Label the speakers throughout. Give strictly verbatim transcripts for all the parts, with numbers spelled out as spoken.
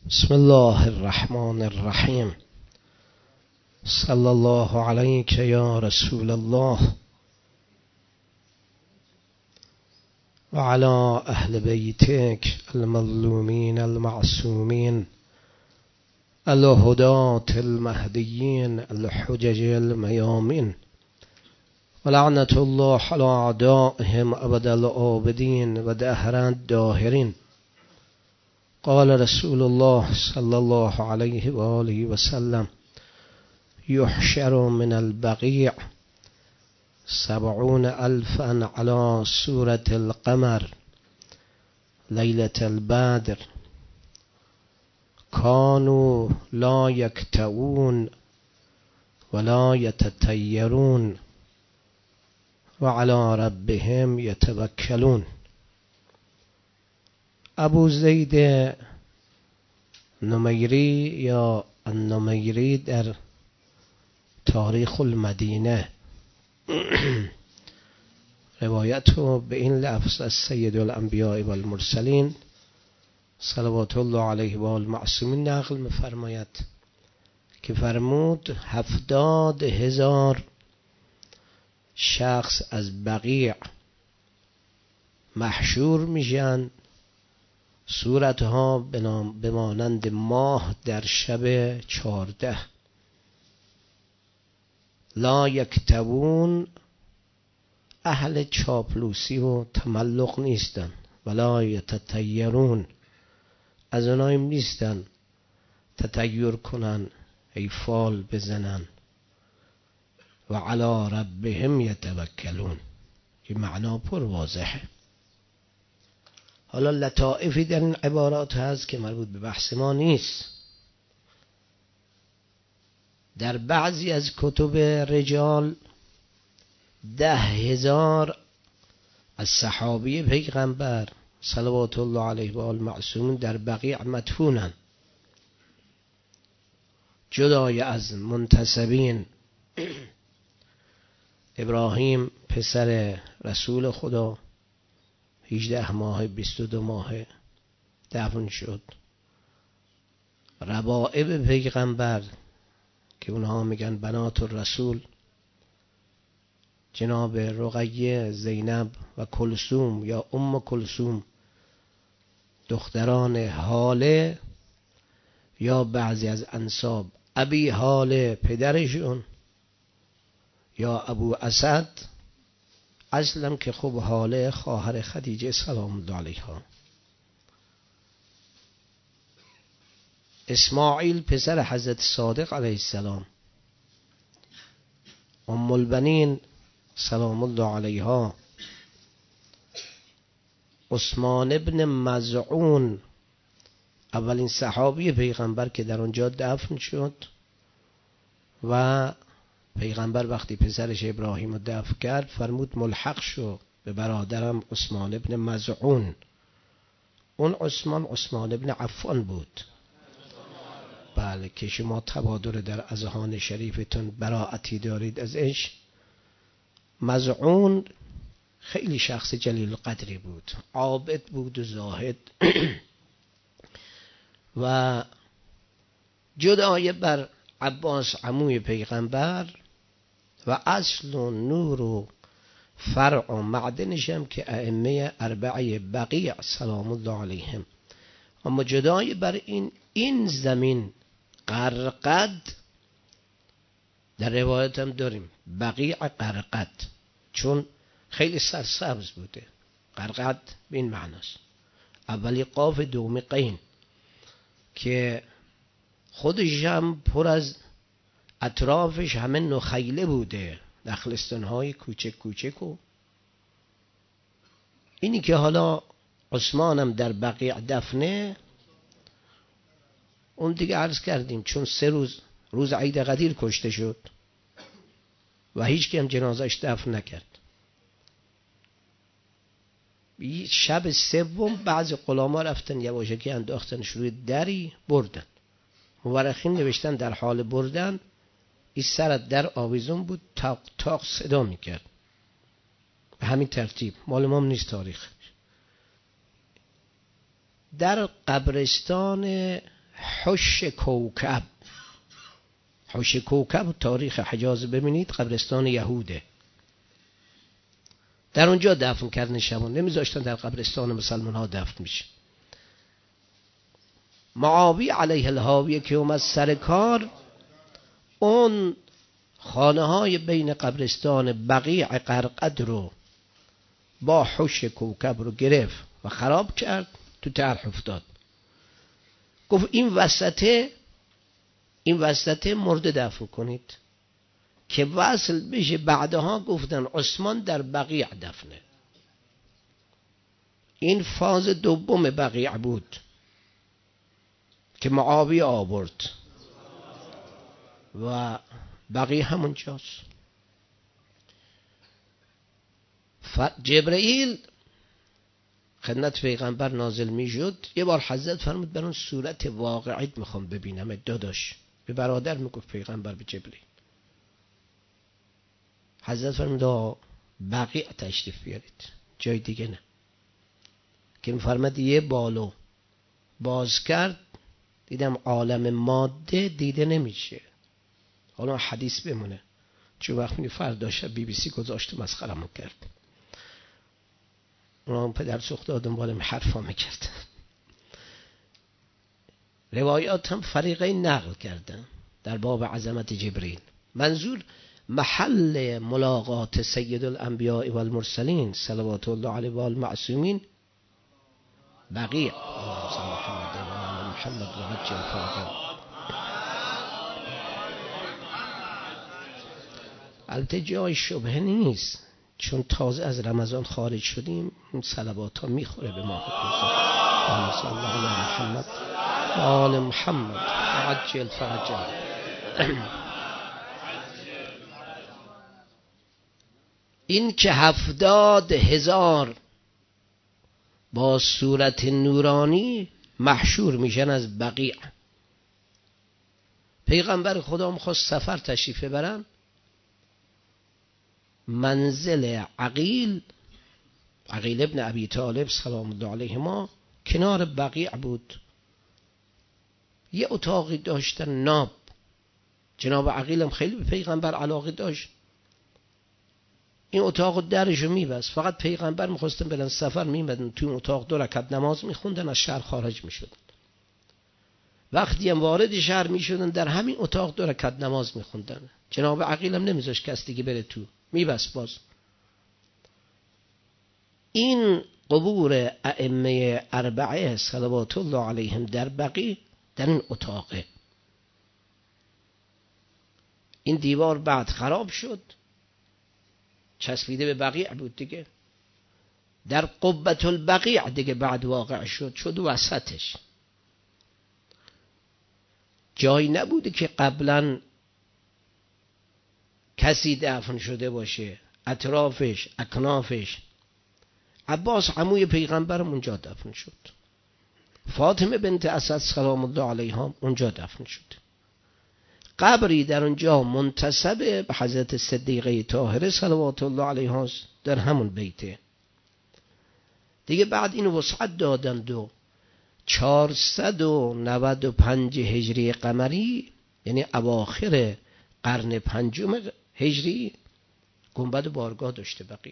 Speaker 1: بسم الله الرحمن الرحیم. صلی الله علیک یا رسول الله و علی اهل بیتک المظلومین المعصومین الهداة المهدیین الحجج المیامین و لعنت الله علی اعدائهم ابد الآبدین و دهر الداهرین. قال رسول الله صلی الله علیه و آله و سلم: یحشر من البقیع سبعون الفا على صورة القمر لیلة البدر كانوا لا یکتوون ولا یتطیرون و علی ربهم یتوکلون. ابو زید نمیری یا النمیری در تاریخ المدینه روایت رو به این لفظ از سید الانبیاء و المرسلین صلوات الله علیه و المعصومین نقل می‌فرماید که فرمود هفتاد هزار شخص از بقیع محشور میشن، صورتها بمانند ماه در شب چارده، لا یکتوون، اهل چاپلوسی و تملق نیستن، ولا یتطیرون، از اونایم نیستن تطیر کنن ای فال بزنن، و علی ربهم یتوکلون. این معنا پر واضحه. حالا لطائفی در این عبارات هست که مربوط به بحث ما نیست. در بعضی از کتب رجال ده هزار از صحابی پیغمبر صلوات الله علیه و آل معصومین در بقیع مدفونن، جدای از منتسبین. ابراهیم پسر رسول خدا هجده ماه بیست و دو ماه دفن شد. ربائب پیغمبر که اونها میگن بنات الرسول، جناب رقیه، زینب و کلثوم یا ام کلثوم، دختران حاله یا بعضی از انساب ابی حاله پدرشون یا ابو اسد، اصلا که خب حاله خواهر خدیجه سلام الله علیها. اسماعیل پسر حضرت صادق علیه السلام، ام البنین سلام الله علیها، عثمان ابن مزعون اولین صحابی پیغمبر که در اونجا دفن شد، و پیغمبر وقتی پسرش ابراهیم رو دفن کرد فرمود ملحق شو به برادرم عثمان ابن مزعون. اون عثمان عثمان ابن عفان بود. بله، که شما تبادر در اذهان شریفتون براعتی دارید ازش. مزعون خیلی شخص جلیل قدری بود، عابد بود و زاهد و جدای بر عباس عموی پیغمبر و اصل و نور و فرع و معدنش هم که ائمه اربعه بقیع سلام الله علیهم. اما جدای بر این این زمین قرقد، در روایت هم داریم بقیع قرقد، چون خیلی سرسبز بوده. قرقد به این معناست، اولی قاف دومی قین، که خودش هم پر از اطرافش همه نخیله بوده، نخلستان های کوچک کوچک. و اینی که حالا عثمانم در بقیع دفنه، اون دیگه عرض کردیم چون سه روز روز عید قدیر کشته شد و هیچ کی هم جنازش دفن نکرد. شب سوم بعضی غلاما رفتن یواشکی انداختنش روی دری بردن. مورخین نوشتن در حال بردن این سرت در آویزون بود، تاق تاق صدا میکرد. به همین ترتیب، مال ما نیست تاریخ. در قبرستان حش کوکب. حش کوکب تاریخ حجاز ببینید قبرستان یهوده، در اونجا دفن کردن شبان، نمیذاشتن در قبرستان مسلمان ها دفن میشه. معاویه علیه الهاویه که اومد سر کار، اون خانه های بین قبرستان بقیع غرقد رو با حش کوکب رو گرفت و خراب کرد، تو طرح افتاد. گفت این وسطه این وسطه مرده دفن کنید که وصل بشه. بعدها گفتن عثمان در بقیع دفنه. این فاز دوم بقیع بود که معاویه آورد و بقیع همونجاست. جبرئیل خدمت پیغمبر نازل می شد، یه بار حضرت فرمود بر اون صورت واقعیت میخوام ببینم. داداش به برادر میگفت پیغمبر به جبرئیل. حضرت فرمود بقیع تشریف بیارید، جای دیگه نه. که میفرماد یه بالو باز کرد، دیدم عالم ماده دیده نمیشه. حالا حدیث بمونه، چون وقتی فردا شب بی بی سی گذاشت مسخره‌مون کرد. اونم پدر سوخته آدم بالم حرفا میکرد. روایات هم فریقین نقل کردن در باب عظمت جبرئیل. منظور محل ملاقات سید الانبیاء و المرسلین صلوات الله علیه و المعصومین بقیع. محمد و عجل فرجه. البته جای شبهه نیست، چون تازه از رمضان خارج شدیم، این صلوات ها میخوره به ماه روزه. صلی الله علی محمد و آل محمد و عجل فرجه. این که هفتاد هزار با صورت نورانی محشور میشن از بقیع. پیغمبر خدا میخواست سفر تشریف برن، منزل عقیل عقیل ابن ابی طالب سلام الله علیهما کنار بقیع بود. یه اتاقی داشتن ناب. جناب عقیل هم خیلی به پیغمبر علاقه داشت. این اتاق درشو میبست، فقط پیغمبر میخواستن برن سفر میمدن تو این اتاق دو رکعت نماز میخوندن، از شهر خارج میشدن. وقتی هم وارد شهر میشدن در همین اتاق دو رکعت نماز میخوندن. جناب عقیل هم نمیذاشت کس دیگه بره تو، میبست باز. این قبور ائمه اربعه صلوات الله علیهم در بقیع در این اتاقه. این دیوار بعد خراب شد، چسبیده به بقیع بود دیگه. در قبة البقیع دیگه بعد واقع شد، شد وسطش. جایی نبوده که قبلا کسی دفن شده باشه، اطرافش اکنافش. عباس عموی پیغمبرم اونجا دفن شد، فاطمه بنت اسد سلام الله علیها اونجا دفن شد. قبری در اونجا منتسب به حضرت صدیقه طاهره صلوات الله علیها در همون بیته دیگه. بعد اینو وسعت دادند و چهارصد و نود و پنج هجری قمری، یعنی اواخر قرن پنجم هجری، گنبد بارگاه داشته بقیع.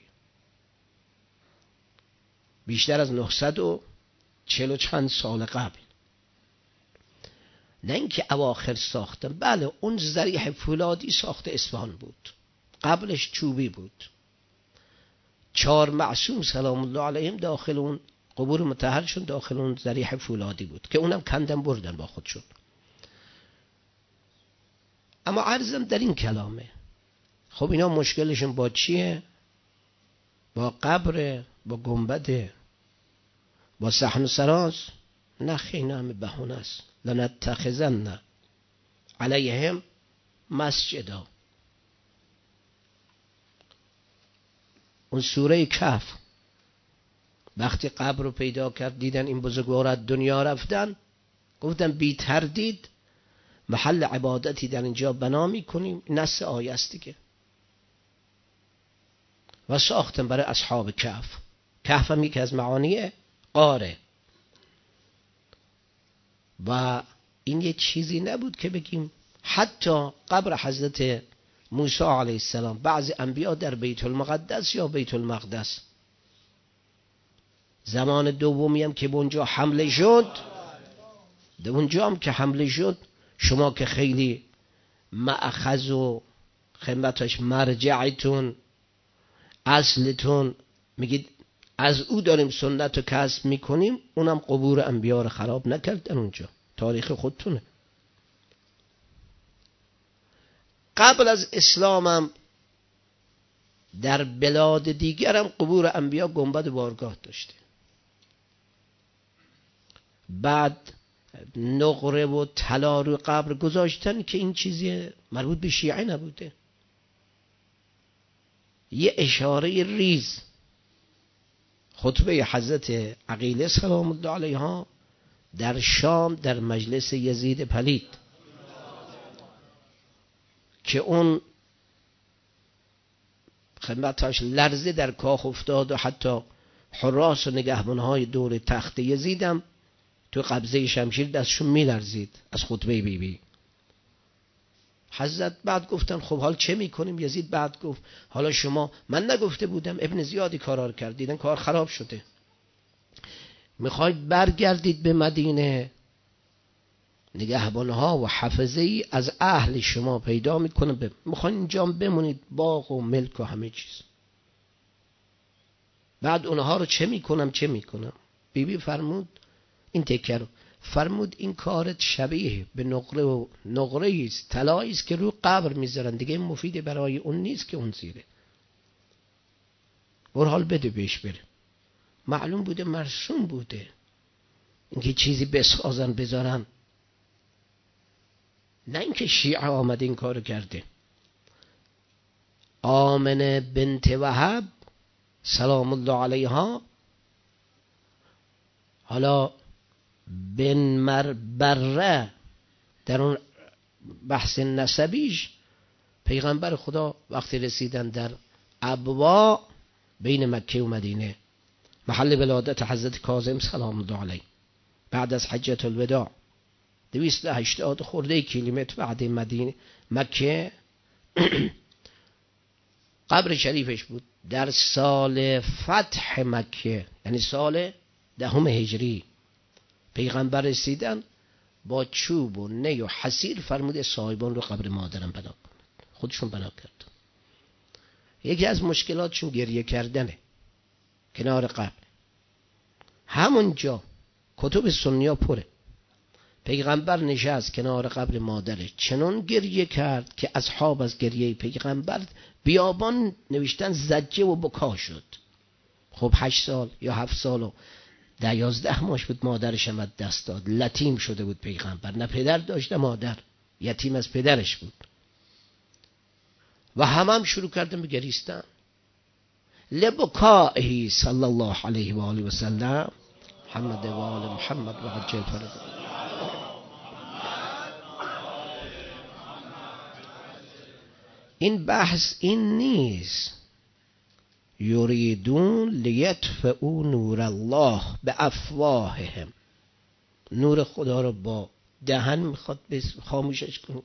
Speaker 1: بیشتر از نهصد و چهل و چند سال قبل. نه اینکه اواخر ساختن، بله اون ضریح فولادی ساخت اصفهان بود، قبلش چوبی بود. چهار معصوم سلام الله علیهم داخل اون قبور مطهرشون داخل اون ضریح فولادی بود که اونم کندن بردن با خودشون. اما عرضم در این کلامه، خب اینا مشکلشون با چیه؟ با قبر، با گنبده، با صحن و سراز؟ نه خیلی همه بهونه است. لنتخذن علیهم مسجدا. اون سوره کهف وقتی قبر رو پیدا کرد، دیدن این بزرگواران دنیا رفتن، گفتن بی تردید محل عبادتی در اینجا بنا میکنیم. نص آیه است دیگه. و ساختن برای اصحاب کهف. کهف هم یکی از معانی غاره. و این یه چیزی نبود که بگیم حتی قبر حضرت موسی علیه السلام بعضی انبیا در بیت المقدس یا بیت المقدس، زمان دومی هم که به اونجا حمله شد، در اونجا هم که حمله شد، شما که خیلی مأخذ و خدمتش مرجعتون اصلتون میگید از او داریم سنت رو کسب میکنیم، اونم قبور انبیا رو خراب نکرد در اونجا، تاریخ خودتونه. قبل از اسلامم در بلاد دیگرم قبور انبیا گنبد بارگاه داشته. بعد نقره و طلا رو قبر گذاشتن که این چیزی مربوط به شیعه نبوده، یه اشاره ریز. خطبه حضرت عقیله سلام الله علیها در شام در مجلس یزید پلید که اون خدمتش لرزه در کاخ افتاد و حتی حراس و نگهبانهای دور تخت یزیدم تو قبضه شمشیر دستشون می لرزید از خطبه بی بی. حضرت بعد گفتن خب حال چه میکنیم؟ یزید بعد گفت حالا شما، من نگفته بودم ابن زیادی کارا کرد، دیدن کار خراب شده، میخواید برگردید به مدینه، نگهبانها و حفظه‌ای از اهل شما پیدا میکنه، میخواین اینجا بمونید، باغ و ملک و همه چیز. بعد اونها رو چه میکنم چه میکنم؟ بیبی بی فرمود این تکه رو فرمود این کارت شبیه به نقره و نقره است، طلایی است که رو قبر میذارن، دیگه مفید برای اون نیست که اون زیره، برحال بده بهش بره. معلوم بوده مرسوم بوده، اینکه چیزی بسازن بذارن، نه اینکه شیعه آمده این کارو کرده. آمنه بنت وهب سلام الله علیها، حالا بن مربره در اون بحث نسبیش، پیغمبر خدا وقتی رسیدن در ابوا بین مکه و مدینه، محل ولادت حضرت کاظم سلام الله علیه، بعد از حجت الوداع دویست و هشتاد خورده کیلومتر بعد مدینه مکه قبر شریفش بود. در سال فتح مکه یعنی سال دهم هجری پیغمبر رسیدن، با چوب و نی و حصیر فرموده صاحبان رو قبر مادرم بنا کنند، خودشون بنا کرد. یکی از مشکلاتشون گریه کردنه کنار قبر. همونجا کتب سنیا پره، پیغمبر نشست کنار قبر مادرش، چنان گریه کرد که اصحاب از گریه پیغمبر بیابان نوشتن زجه و بکا شد. خب هشت سال یا هفت سال و ده یازده ماش بود مادرش هم دست داد، یتیم شده بود پیغمبر، نه پدر داشته مادر، یتیم از پدرش بود و همه هم شروع کردن به گریستن. لبکائه صلی الله علیه و آله و سلم محمد و آل محمد و عجل فرج. این بحث این نیست یریدون لیطفئوا نور الله بافواههم، نور خدا رو با دهن میخواد خاموشش کنه.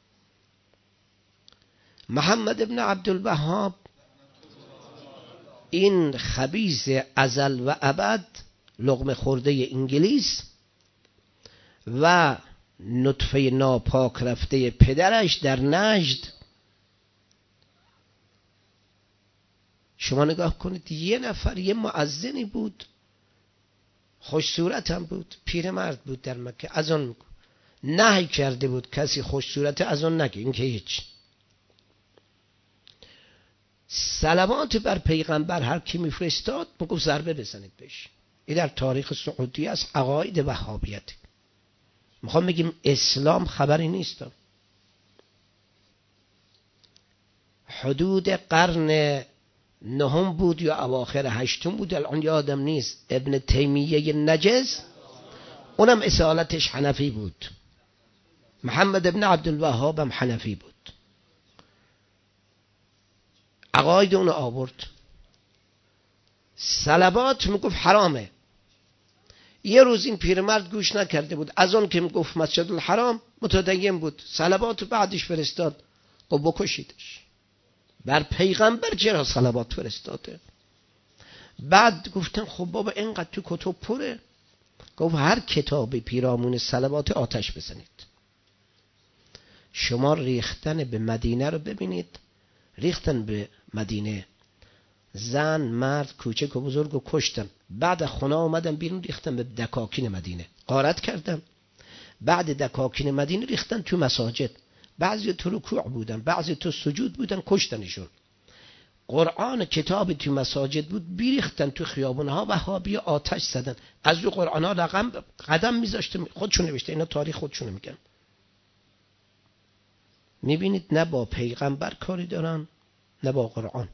Speaker 1: محمد ابن عبدالوهاب این خبیث ازل و ابد، لقمه خورده انگلیس و نطفه ناپاک رفته پدرش در نجد، شما نگاه کنید یه نفر یه مؤذنی بود، خوش صورت هم بود، پیرمرد بود در مکه، از آن نهی کرده بود کسی خوش صورت از آن نگه، این که هیچ. صلوات بر پیغمبر هر کی میفرستاد میگفت ضربه بزنید بهش. این در تاریخ سعودی است، عقاید وهابیت. میخوام بگیم اسلام خبری نیست. حدود قرن نهم بود یا اواخر هشتم بود، الان یادم نیست، ابن تیمیه نجس، اونم اصالتش حنفی بود، محمد ابن عبدالوهاب هم حنفی بود، عقاید اونو آورد. صلوات میگفت حرامه، یه روز این پیرمرد گوش نکرده بود، از اون که گفت مسجد الحرام متدین بود، صلوات بعدش فرستاد، خب بکشیدش. بر پیغمبر چرا صلوات فرستاده؟ بعد گفتن خب بابا اینقدر تو کتب پره، گفت هر کتابی پیرامون صلوات آتش بزنید. شما ریختن به مدینه رو ببینید، ریختن به مدینه، زن مرد کوچک و بزرگ و کشتن، بعد خونه آمدن بیرون ریختن به دکاکین مدینه، غارت کردن، بعد دکاکین مدینه ریختن تو مساجد، بعضی تو رکوع بودن، بعضی تو سجود بودن، کشتنشون. قرآن کتاب تو مساجد بود، بیریختن تو خیابونها، وهابی آتش زدن، از رو قرآن ها رقم قدم میذاشته، خودشون نوشته، اینا تاریخ خودشون میگن. میبینید نه با پیغمبر کاری دارن نه با قرآن.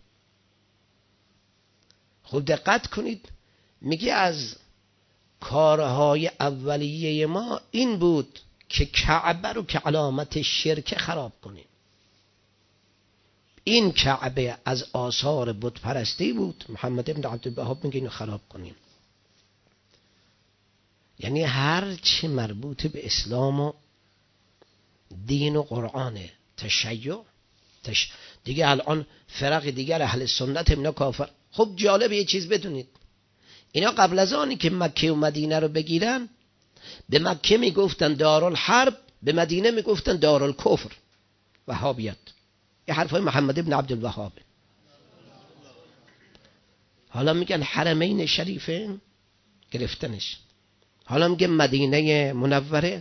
Speaker 1: خب دقت کنید، میگه از کارهای اولیه ما این بود که کعبه رو که علامت شرک خراب کنیم. این کعبه از آثار بت پرستی بود، محمد ابن عبدالوهاب میگه اینو خراب کنیم. یعنی هر چی مربوط به اسلام و دین و قرآنه، تشیع تش... دیگه الان فرق دیگر اهل سنت اینا کافر. خب جالب یه چیز بدونید، اینا قبل از آنی که مکه و مدینه رو بگیرن، به مکه میگفتن دارالحرب، به مدینه میگفتن دارالکفر، وهابیت. یه حرفای محمد ابن عبدالوهاب. حالا میگن حرمین شریفه، گرفتنش. حالا میگن مدینه منوره.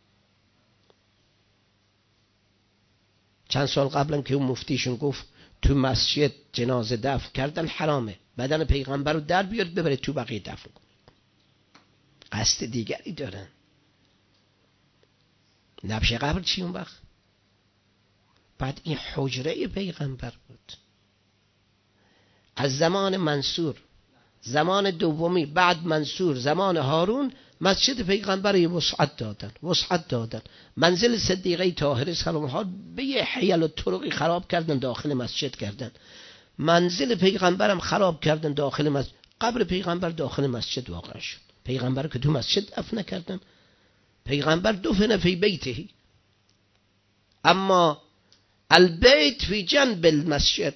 Speaker 1: چند سال قبلم که اون مفتیشون گفت تو مسجد جنازه دفن کردن حرامه، بدن پیغمبر رو در بیارید ببرید تو بقیه دفن کنید. قصد دیگری دارن. نبش قبر چی اون وقت؟ بعد این حجره پیغمبر بود. از زمان منصور، زمان دومی بعد منصور، زمان هارون، مسجد پیغمبر یه وسعت دادن، وسعت دادن. منزل صدیقه طاهره سلام الله به یه حیل و طرقی خراب کردن، داخل مسجد کردن. منزل پیغمبرم خراب کردن داخل مسجد. قبر پیغمبر داخل مسجد واقع شد. پیغمبر که تو مسجد دفن کردن. پیغمبر دفن فی بیته، اما البیت فی جنب المسجد.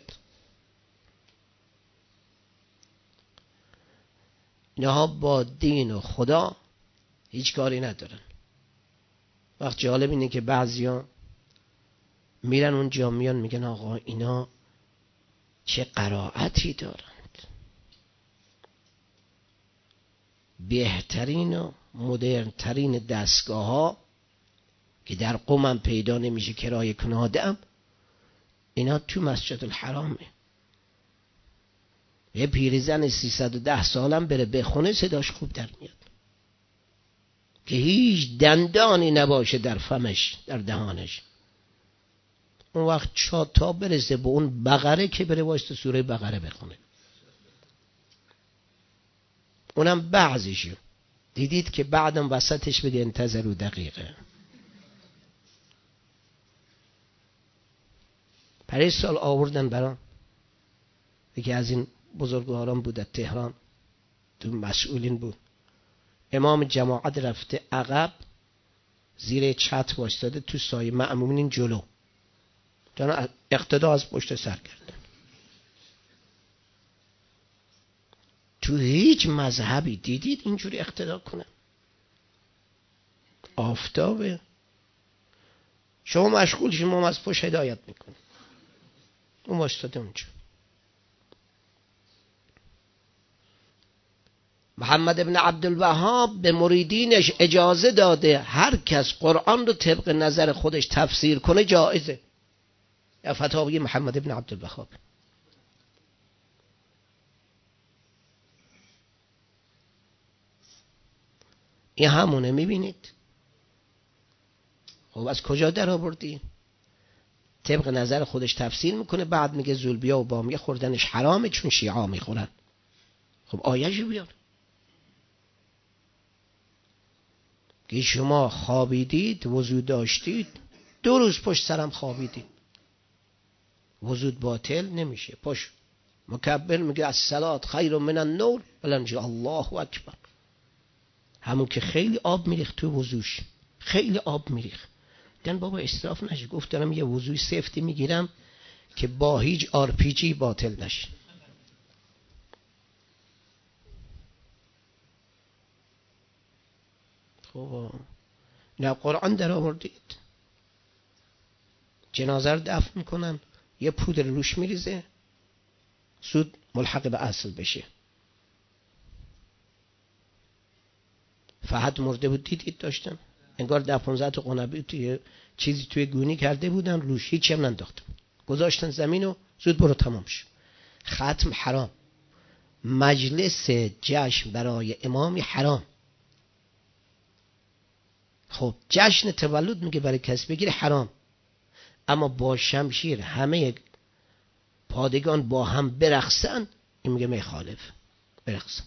Speaker 1: اینها با دین و خدا هیچ کاری ندارن. وقت جالب اینه که بعضیا میرن اونجا، میان میگن آقا اینا چه قرائتی دارند، بهترین و مدرنترین دستگاه ها که در قم پیدا نمیشه کرایه کنادم، اینا تو مسجد الحرامه. یه پیرزن سیصد و ده سالم بره بخونه صداش خوب در میاد، که هیچ دندانی نباشه در فمش، در دهانش. اون وقت چا تا برسه به اون بقره که بره واسه سوره بقره بخونه. اونم بعضیشو دیدید که بعدم وسطش بگه انتظروا دقیقه. پریز سال آوردن برام یکی از این بزرگواران بود، از تهران، تو مسئولین بود. امام جماعت رفته عقب، زیر چتر وایستاده، تو سایه مأمومین جلو، جانا اقتدا از پشت سر کردن. تو هیچ مذهبی دیدید اینجوری اقتدا کنن؟ آفتابه، شما مشغول شما، ما از پشت هدایت میکنیم. اون وایستاده اونجا. محمد ابن عبدالوهاب به مریدینش اجازه داده هر کس قرآن رو طبق نظر خودش تفسیر کنه جایزه. یا فتاوی محمد ابن عبدالوهاب. این همونه. میبینید خب از کجا در آوردی؟ طبق نظر خودش تفسیر میکنه، بعد میگه زولبیا و بامیه خوردنش حرامه چون شیعه میخورن. خب آیه‌شو بیار که شما خوابیدید، وضو داشتید، دو روز پشت سرم خوابیدید، وضو باطل نمیشه. پشت مکبر میگه الصلاة خیر من النوم، بلند الله اکبر. همون که خیلی آب میریخت تو وضوش، خیلی آب میریخت. گفتن بابا اسراف نشه. گفت دارم یه وضوی سفتی میگیرم که با هیچ آر پی جی باطل نشه. خب نه قرآن در آوردید، جنازه رو دفن میکنن یه پودر روش میریزه زود ملحق به اصل بشه. فهد مرده بود دیدید داشتن انگار ده پانزده تا قنبه توی چیزی توی گونی کرده بودن روش، هیچی هم ننداختن، گذاشتن زمین و زود برو تمام شد. ختم حرام، مجلس جشن برای امامی حرام. خب جشن تولد میگه برای کسی بگیره حرام، اما با شمشیر همه پادگان با هم برقصن این میگه میخالف برقصن.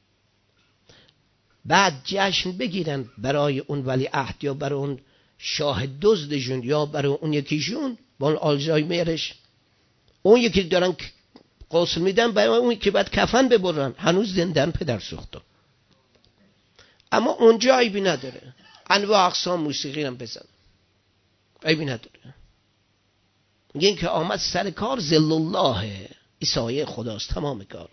Speaker 1: بعد جشن بگیرن برای اون ولی عهد یا برای اون شاه دزدشون یا برای اون یکیشون با اون آلزایمرش، اون یکی دارن غسل میدن برای اون که بعد کفن ببرن هنوز زندن پدر سوخته. اما اونجا عیبی نداره انواع اقسام موسیقی هم بزن، عیبی نداره. میگن که آمد سر کار ذل الله، عیسی خداست تمام کار.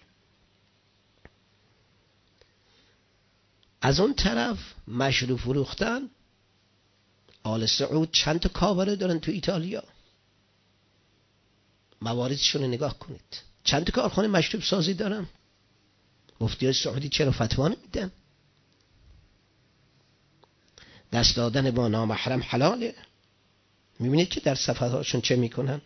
Speaker 1: از اون طرف مشروب فروختن، آل سعود چند تا کاوره دارن تو ایتالیا، مواردشون رو نگاه کنید، چند تا کارخانه مشروب سازی دارن. مفتیای سعودی چرا فتوا نمیدن؟ دست دادن با نامحرم حلاله. میبینید که در صفحاتشون چه میکنن.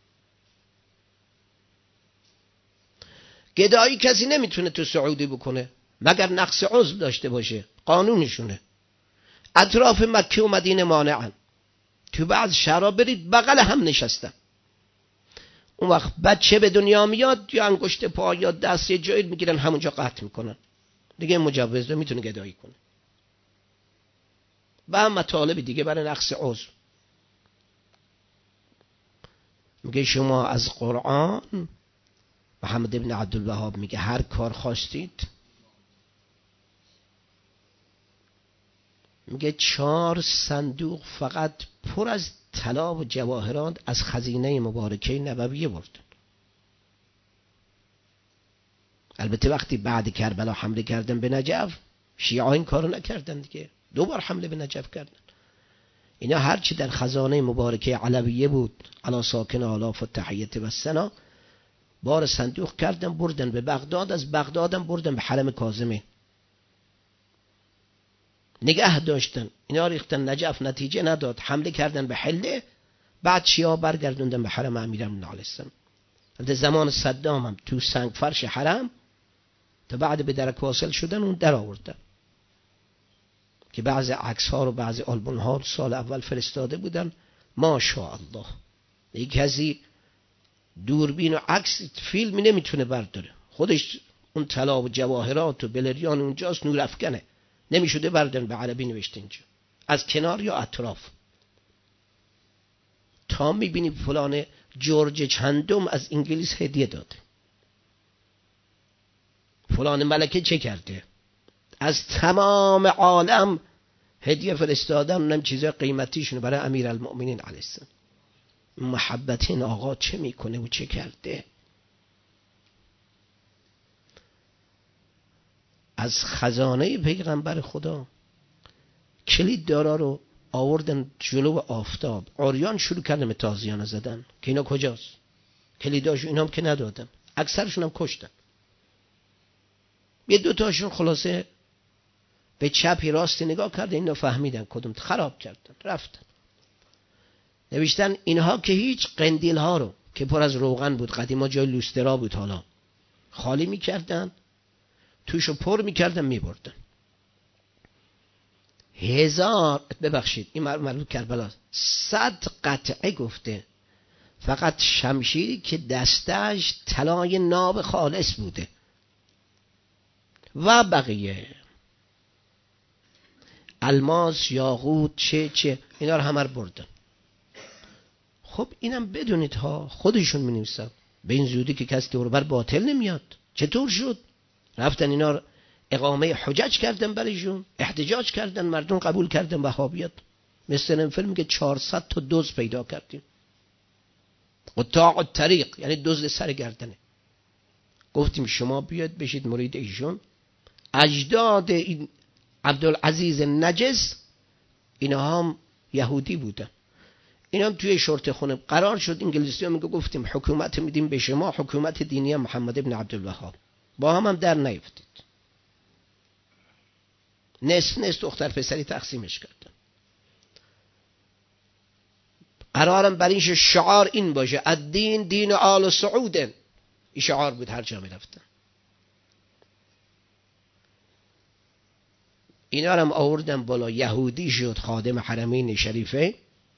Speaker 1: گدایی کسی نمیتونه تو سعودی بکنه مگر نقص عضو داشته باشه، قانونشونه. اطراف مکه و مدینه مانعن، تو بعض شهرها برید بغل هم نشستن. اون وقت بچه به دنیا میاد یا انگشت پا یا دست یه جایی میگیرن همونجا قطع میکنن، دیگه مجوز میتونه گدایی کنه. و هم مطالب دیگه برای نقص عضو. میگه شما از قرآن، محمد ابن عبدالوهاب میگه هر کار خواستید، میگه چهار صندوق فقط پر از طلا و جواهرات از خزینه مبارکه نبویه بردن. البته وقتی بعد کربلا حمله کردن به نجف، شیعه این کارو نکردن دیگه، دوبار حمله به نجف کردن. اینا هرچی در خزانه مبارکه علویه بود علی ساکن آلاف و تحیت و سنا بار صندوق کردن بردن به بغداد، از بغدادم بردن به حرم کاظمه نگه داشتن. اینا ریختن نجف، نتیجه نداد، حمله کردن به حله، بعد شیعه برگردوندن به حرم امیرالمومنین علیه السلام. در زمان صدام هم تو سنگ فرش حرم تا بعد به درک واصل شدن اون در آوردن که بعضی عکس ها رو بعضی آلبوم ها رو سال اول فرستاده بودن. ماشاءالله یک کسی دوربین و عکس فیلمی نمیتونه برداره، خودش اون طلا و جواهرات و بلریان اونجاست، نور افکنه، نمیشده بردارن. به عربی نوشته اینجا از کنار یا اطراف. تا میبینی فلان جورج چندم از انگلیس هدیه داده، فلان ملکه چه کرده، از تمام عالم هدیه فرستادن، اونم چیزای قیمتیشونه برای امیرالمؤمنین علیه السلام. محبت این آقا چه میکنه و چه کرده. از خزانه پیغمبر خدا کلید دارا رو آوردن جلو آفتاب، عریان شروع کردن به تازیانه زدن که اینا کجاست، کلیداشو اینا هم که ندادن، اکثرشون هم کشتن. یه دوتاشون خلاصه به چپی راستی نگاه کردن، اینا فهمیدن کدوم خراب کردن رفتن. نوشتن اینها که هیچ قندیل ها رو که پر از روغن بود، قدیما جای لوسترا بود، حالا خالی میکردن توشو پر میکردن میبردن. هزار ببخشید این مربوط کربلا صد قطعه گفته، فقط شمشیری که دستش طلای ناب خالص بوده و بقیه الماس، یاقوت، چه چه اینا رو همه رو بردن. خب اینم بدونید ها، خودشون می نویسن به این زودی که کسی دور بر باطل نمیاد. چطور شد؟ رفتن اینا رو اقامه حجج کردن برایشون، احتجاج کردن، مردم قبول کردن وهابیت. مثل این فیلم که چهارصد تا دزد پیدا کردیم، قطاع الطریق یعنی دزد سر گردنه. گفتیم شما بیاد بشید مرید ایشون. اجداد این عبدالعزیز نجس اینا هم یهودی بودن، اینا هم توی شرطه خونه قرار شد. انگلیسی ها میگه گفتیم حکومت میدیم به شما، حکومت دینی محمد ابن عبدالوهاب، با هم هم در نیفتید. نصف نصف دختر پسری تقسیمش کردن. قرارم بر این شعار این باشه الدین دین آل سعود، این شعار بود هر جا می رفتن. اینا هم آوردن بالا، یهودی شد خادم حرمین شریفه.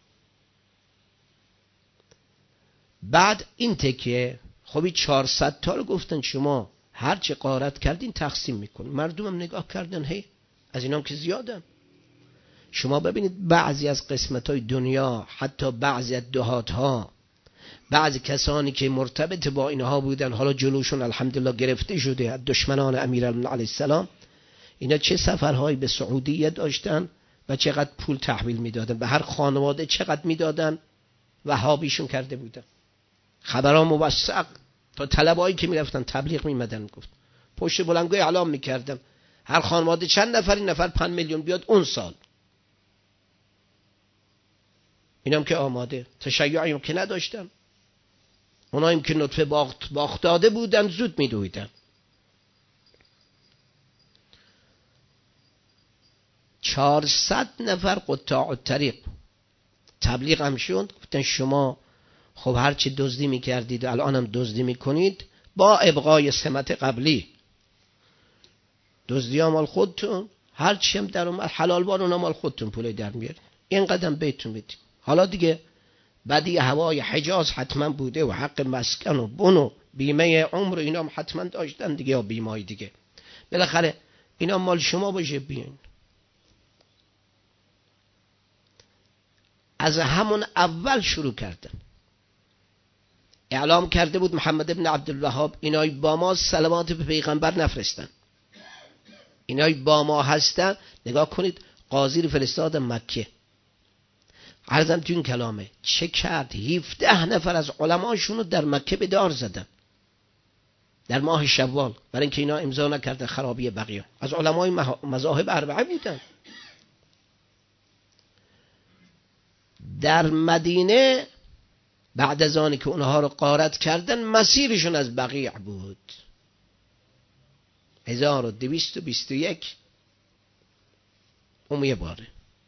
Speaker 1: بعد این تکه خبی چهارصد تا رو گفتن شما هر چه غارت کردین تقسیم میکنین. مردم هم نگاه کردن هی از اینام که زیادن. شما ببینید بعضی از قسمت‌های دنیا، حتی بعضی از دهات‌ها، بعضی کسانی که مرتبط با اینها بودن حالا جلوشون الحمدلله گرفته شده، دشمنان امیرالمومنین علیه السلام، اینا چه سفرهایی به سعودیه داشتن و چقدر پول تحویل میدادن، به هر خانواده چقدر میدادن، وهابیشون کرده بودن. خبرها موثق، تا طلبایی که میرفتن تبلیغ میمدن گفت پشت بلندگو اعلام میکردن هر خانواده چند نفر، این نفر پنج میلیون بیاد اون سال. اینم که آماده، تشیعی هم که نداشتن، اوناییم که نطفه باخت باخت داده بودن زود میدویدن. چهارصد نفر قطاع الطریق تبلیغ هم شد. گفتن شما خب هرچی دزدی میکردید الان هم دزدی میکنید با ابقای سمت قبلی. دزدی ها مال خودتون، هرچی هم در اومد حلال بار اونا مال خودتون پولی در میارید، این قدم بهتون میدیم. حالا دیگه بدی هوای حجاز حتما بوده و حق مسکن و بن و بیمه عمر و اینا هم حتما داشتن دیگه، یا بیمه دیگه. بالاخره اینا مال شما باشه بیاین. از همون اول شروع کردن. اعلام کرده بود محمد ابن عبدالوهاب اینای با ما سلامات به پیغمبر نفرستن، اینای با ما هستن. نگاه کنید قاضی رو فرستاد مکه. عرضم تو این کلامه چه کرد؟ هفده نفر از علماشون رو در مکه به دار زدن در ماه شوال، برای اینکه اینا امضا نکردن خرابی بقیه. از علمای مذاهب اربعه بودن. در مدینه بعد از آنی که اونها رو غارت کردن مسیرشون از بقیع بود. هزار و دویست و بیست و یک اون یه باره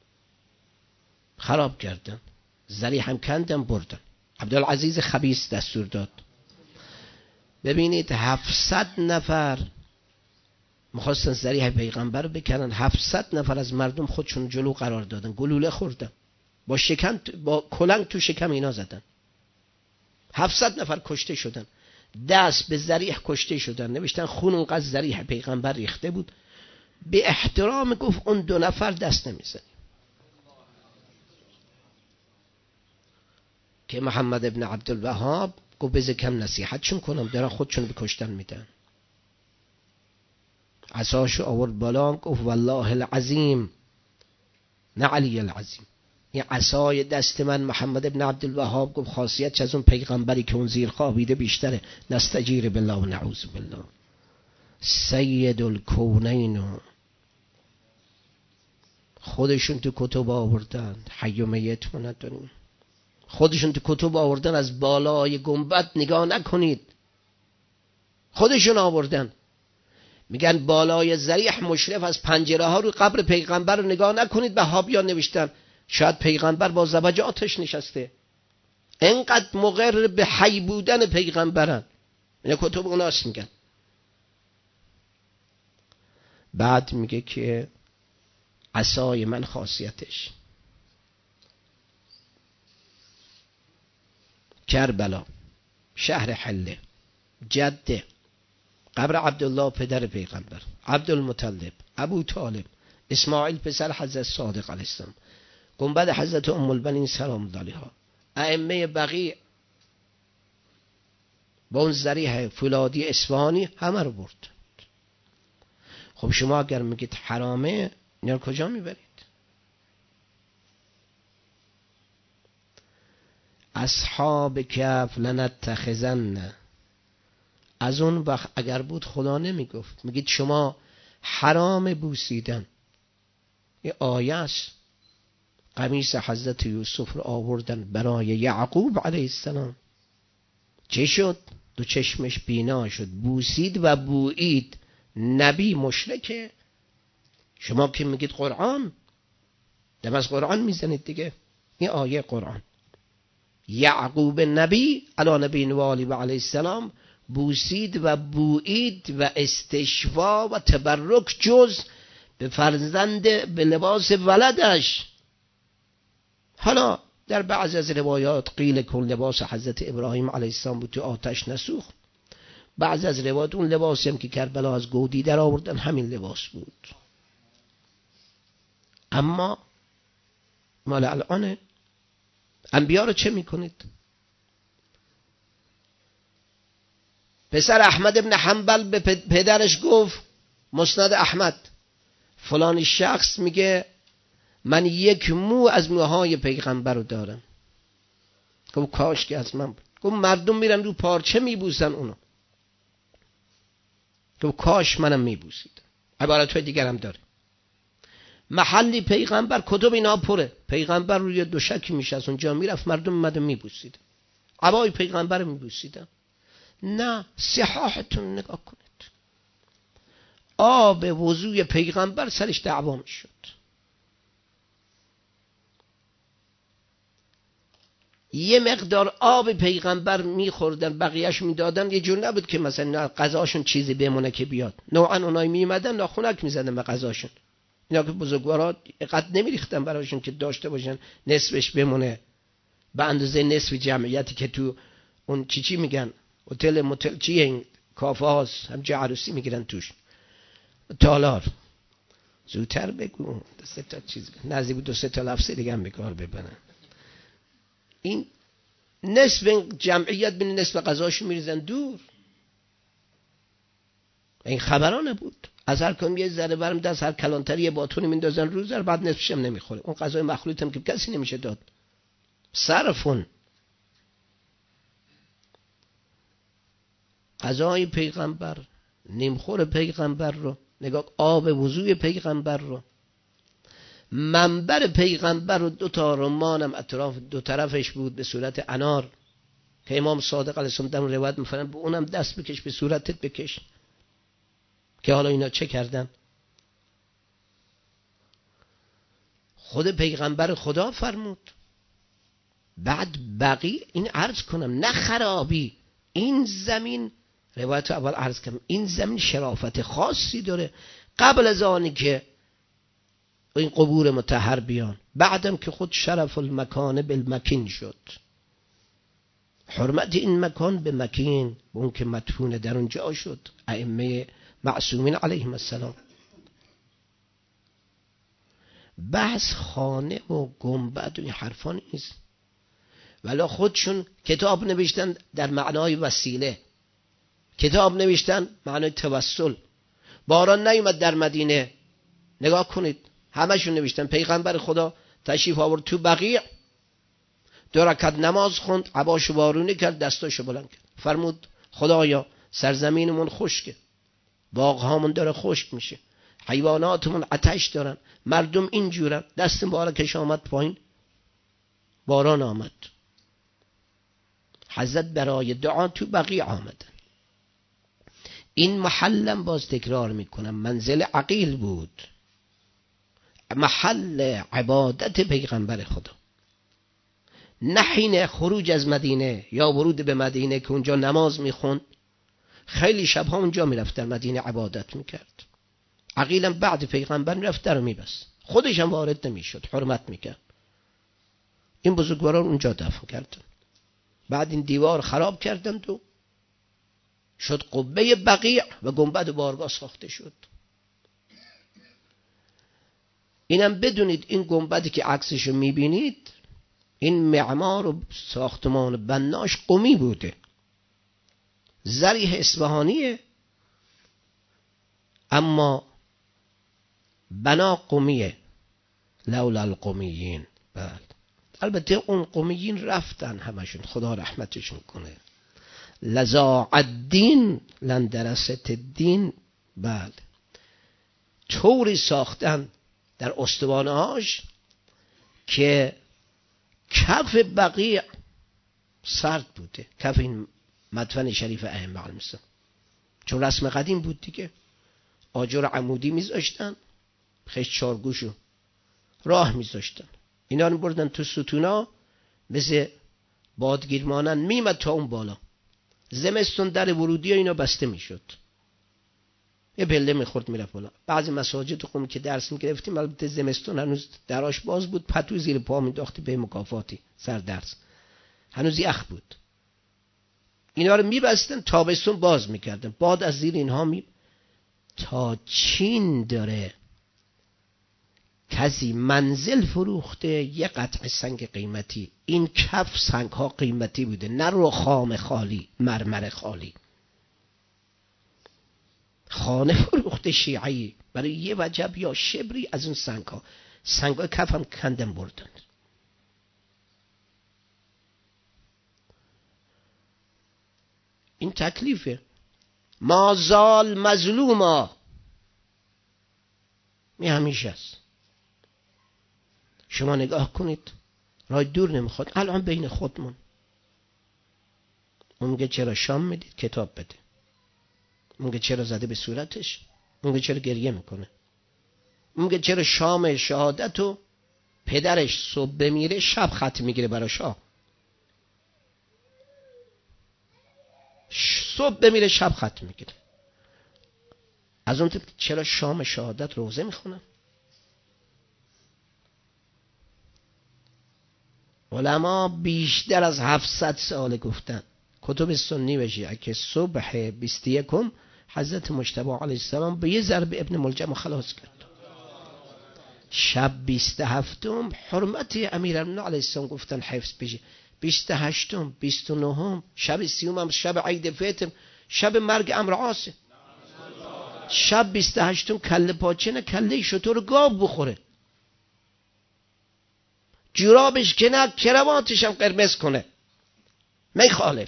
Speaker 1: خراب کردن، ذریح هم کندن بردن. عبدالعزیز خبیث دستور داد. ببینید هفتصد نفر میخواستن ذریح پیغمبر بکنن، هفتصد نفر از مردم خودشون جلو قرار دادن، گلوله خوردن، با شکم با کلنگ تو شکم اینا زدن. هفتصد نفر کشته شدن، دست به ذریح کشته شدن. نوشتن خون اونقدر ذریح پیغمبر ریخته بود به احترام گفت اون دو نفر دست نمیزنی. که محمد ابن عبدالوهاب گفت بذار کم نصیحتشون کنم، دارن خودشون بکشتن میدن. عصاشو آورد بالا گفت والله العظیم، نه علی العظیم، این عصای دست من محمد ابن عبدالوهاب گفت خاصیتش از اون پیغمبری که اون زیر خوابیده بیشتره. نستجیر بالله و نعوذ بالله. سید الکونین خودشون تو کتب آوردن، حی و میت ما نداریم. خودشون تو کتب آوردن از بالای گنبد نگاه نکنید، خودشون آوردن. میگن بالای ذریح مشرف از پنجره ها رو قبر پیغمبر رو نگاه نکنید. وهابیان نوشتن شاید پیغمبر با زوجاتش نشسته، انقدر مقر به حی بودن پیغمبرن. این کتب اوناست میگن. بعد میگه که عصای من خاصیتش کربلا شهر حله، جده، قبر عبدالله پدر پیغمبر، عبدالمطلب، ابو طالب، اسماعیل پسر حضرت صادق علیه السلام، گنبد حضرت ام البنین سلام الله علیها، ائمه بقیع با اون ذریح فولادی اصفهانی همه رو برد. خب شما اگر میگید حرامه، اینا رو کجا میبرید؟ اصحاب کهف لنتخذن، از اون وقت اگر بود خدا نمیگفت. میگید شما حرام بوسیدن. یه آیه است، قمیص حضرت یوسف رو آوردن برای یعقوب علیه السلام، چه شد؟ دو چشمش بینا شد، بوسید و بویید. نبی مشرکه، شما که میگید قرآن، دم از قرآن میزنید دیگه. این آیه قرآن، یعقوب نبی علی نبی و آله و علیه السلام بوسید و بویید و استشفا و تبرک جز به فرزند به لباس ولدش. حالا در بعض از روایات قیل کن لباس حضرت ابراهیم علیه السلام بود تو آتش نسوخت. بعض از روایات اون لباسی هم که کربلا از گودی در آوردن همین لباس بود. اما مال الان انبیا رو چه میکنید؟ پسر احمد ابن حنبل به پدرش گفت، مسند احمد، فلان شخص میگه من یک مو از موهای پیغمبر رو دارم. گفت کاش که از من بود. گفت مردم میرن رو پارچه میبوسن اونو. گفت کاش منم میبوسید. عبارتهای دیگر هم داره. محلی پیغمبر کتب اینا پره، پیغمبر روی دوشکی میشه از اونجا میرفت، مردم اومده میبوسید، عبای پیغمبر میبوسیدن. نه، صحاحتون نگاه کنید، آب وضوی پیغمبر سرش دعوا میشد. یه مقدار آب پیغمبر میخوردن بقیهش میدادن، یه جور نبود که مثلا غذاشون چیزی بمونه که بیاد. نوعا اونایی میمدن ناخونک میزدن به غذاشون. اینا که بزرگوارا قد نمیریختن براشون که داشته باشن نصفش بمونه، به اندازه نصف جمعیتی که تو اون چی چی میگن هتل موتل چیه این کافه هاست، هم جا عروسی میگیرن توش، تالار. زودتر بگو، دو سه تا چیز نزدیک بود، دو سه تا لفظ دیگه هم بکار ببرن. این نصف جمعیت بین نصف غذاشو میریزن دور. این خبرانه بود. از هر کم یه ذره برم دست هر کلانتری یه باتونی میندازن رو زر، بعد نصفش هم نمیخوره. اون غذای مخلوط هم که کسی نمیشه داد. صرفون غذای پیغمبر، نیمخور پیغمبر رو نگاه، آب وضوی پیغمبر رو، منبر پیغمبر رو، دو تا رمانم اطراف دو طرفش بود به صورت انار که امام صادق علیه السلام در روایت میفرمایند به اونم دست بکش، به صورتت بکش. که حالا اینا چه کردن؟ خود پیغمبر خدا فرمود. بعد بقیه این عرض کنم نه خرابی، این زمین روایت اول عرض کنم این زمین شرافت خاصی داره قبل از آنی که این قبور مطهر بیان، بعدم که خود شرف المکان بالمکین شد، حرمت این مکان به مکین، به اون که مدفون در اونجا شد، ائمه معصومین علیهم السلام. بحث خانه و گنبد و این حرفا نیست، ولی خودشون کتاب نوشتن در معنای وسیله، کتاب نوشتن معنای توسل. باران نیومد در مدینه، نگاه کنید همشون نوشتن پیغمبر خدا تشریف آورد تو بقیع، دو رکعت نماز خوند، عباشو وارونه کرد، دستاشو بلند کرد، فرمود خدایا سرزمینمون خشکه، باغهامون داره خشک میشه، حیواناتمون آتش دارن، مردم اینجورن، دست مبارکش آمد پایین، باران آمد. حضرت برای دعا تو بقیع آمدن. این محلم باز تکرار میکنم منزل عقیل بود، محل عبادت پیغمبر خدا. نه حین خروج از مدینه یا ورود به مدینه که اونجا نماز میخوند، خیلی شبها اونجا میرفت در مدینه عبادت میکرد. عقیلم بعد پیغمبر میرفت در میبست، خودش هم وارد نمیشد، حرمت میکرد. این بزرگواران اونجا دفن کردن. بعد این دیوار خراب کردن تو شد قبه بقیع و گنبد بارگاه ساخته شد. اینم بدونید این گنبدی که عکسشو میبینید، این معمار و ساختمان بناش قمی بوده، ضریح اصفهانیه، اما بنا قمیه لولا القمیین. بله البته اون قمیین رفتن همشون، خدا رحمتشون کنه. لذا الدین لن درست الدین. بله طوری ساختن در استوانهاش که کف بقیع سرد بوده، کف این مدفن شریف ائمه علیهم السلام، چون رسم قدیم بود دیگه. آجر عمودی میذاشتن، خشت چارگوشو راه میذاشتن، اینا رو بردن تو ستونا مثل بادگیر مانن میمد تا اون بالا. زمستون در ورودی اینا بسته میشد، یه پله میخورد میرفت بالا. بعضی مساجد قم که درس میگرفتیم البته زمستون هنوز دراش باز بود، پتو زیر پا مینداختی به مکافاتی سر درس، هنوز یخ بود. اینا رو میبستن، تابستون باز میکردن، باد از زیر اینها می تا چین داره کسی منزل فروخته یه قطع سنگ قیمتی. این کف سنگ ها قیمتی بوده، نه رخام خالی، مرمر خالی. خانه فروخته شیعی برای یه وجب یا شبری از اون سنگ ها. سنگ های کف هم کندن بردن. این تکلیفه. ما زال مظلوما، می همیشه است. شما نگاه کنید، راه دور نمیخواد. الان بین خودمون اون میگه چرا شام میدید؟ کتاب بده. اون میگه چرا زده به صورتش؟ اون میگه چرا گریه میکنه؟ اون میگه چرا شام شهادتو پدرش صبح بمیره شب خط میگیره برای شاه، صبح بمیره شب خط میگیره. از اون طرف چرا شام شهادت روزه میخونن؟ علما بیشتر از هفتصد سال گفتن، کتب سنی و شیعه، که صبح بیست و یکم حضرت مجتبی علیه السلام به یه ضرب ابن ملجم خلاص کرد. شب بیست و هفتم حرمت امیرالمومنین علیه السلام گفتن حفظ بشه. بیست و هشتم، بیست و نهم، شب سیوم هم شب عید فطر، شب مرگ عمرو عاص. شب بیست و هشتم کله پاچه نه کله شتر گاو بخوره، جورابش که نه کرواتش هم قرمز کنه، میخالف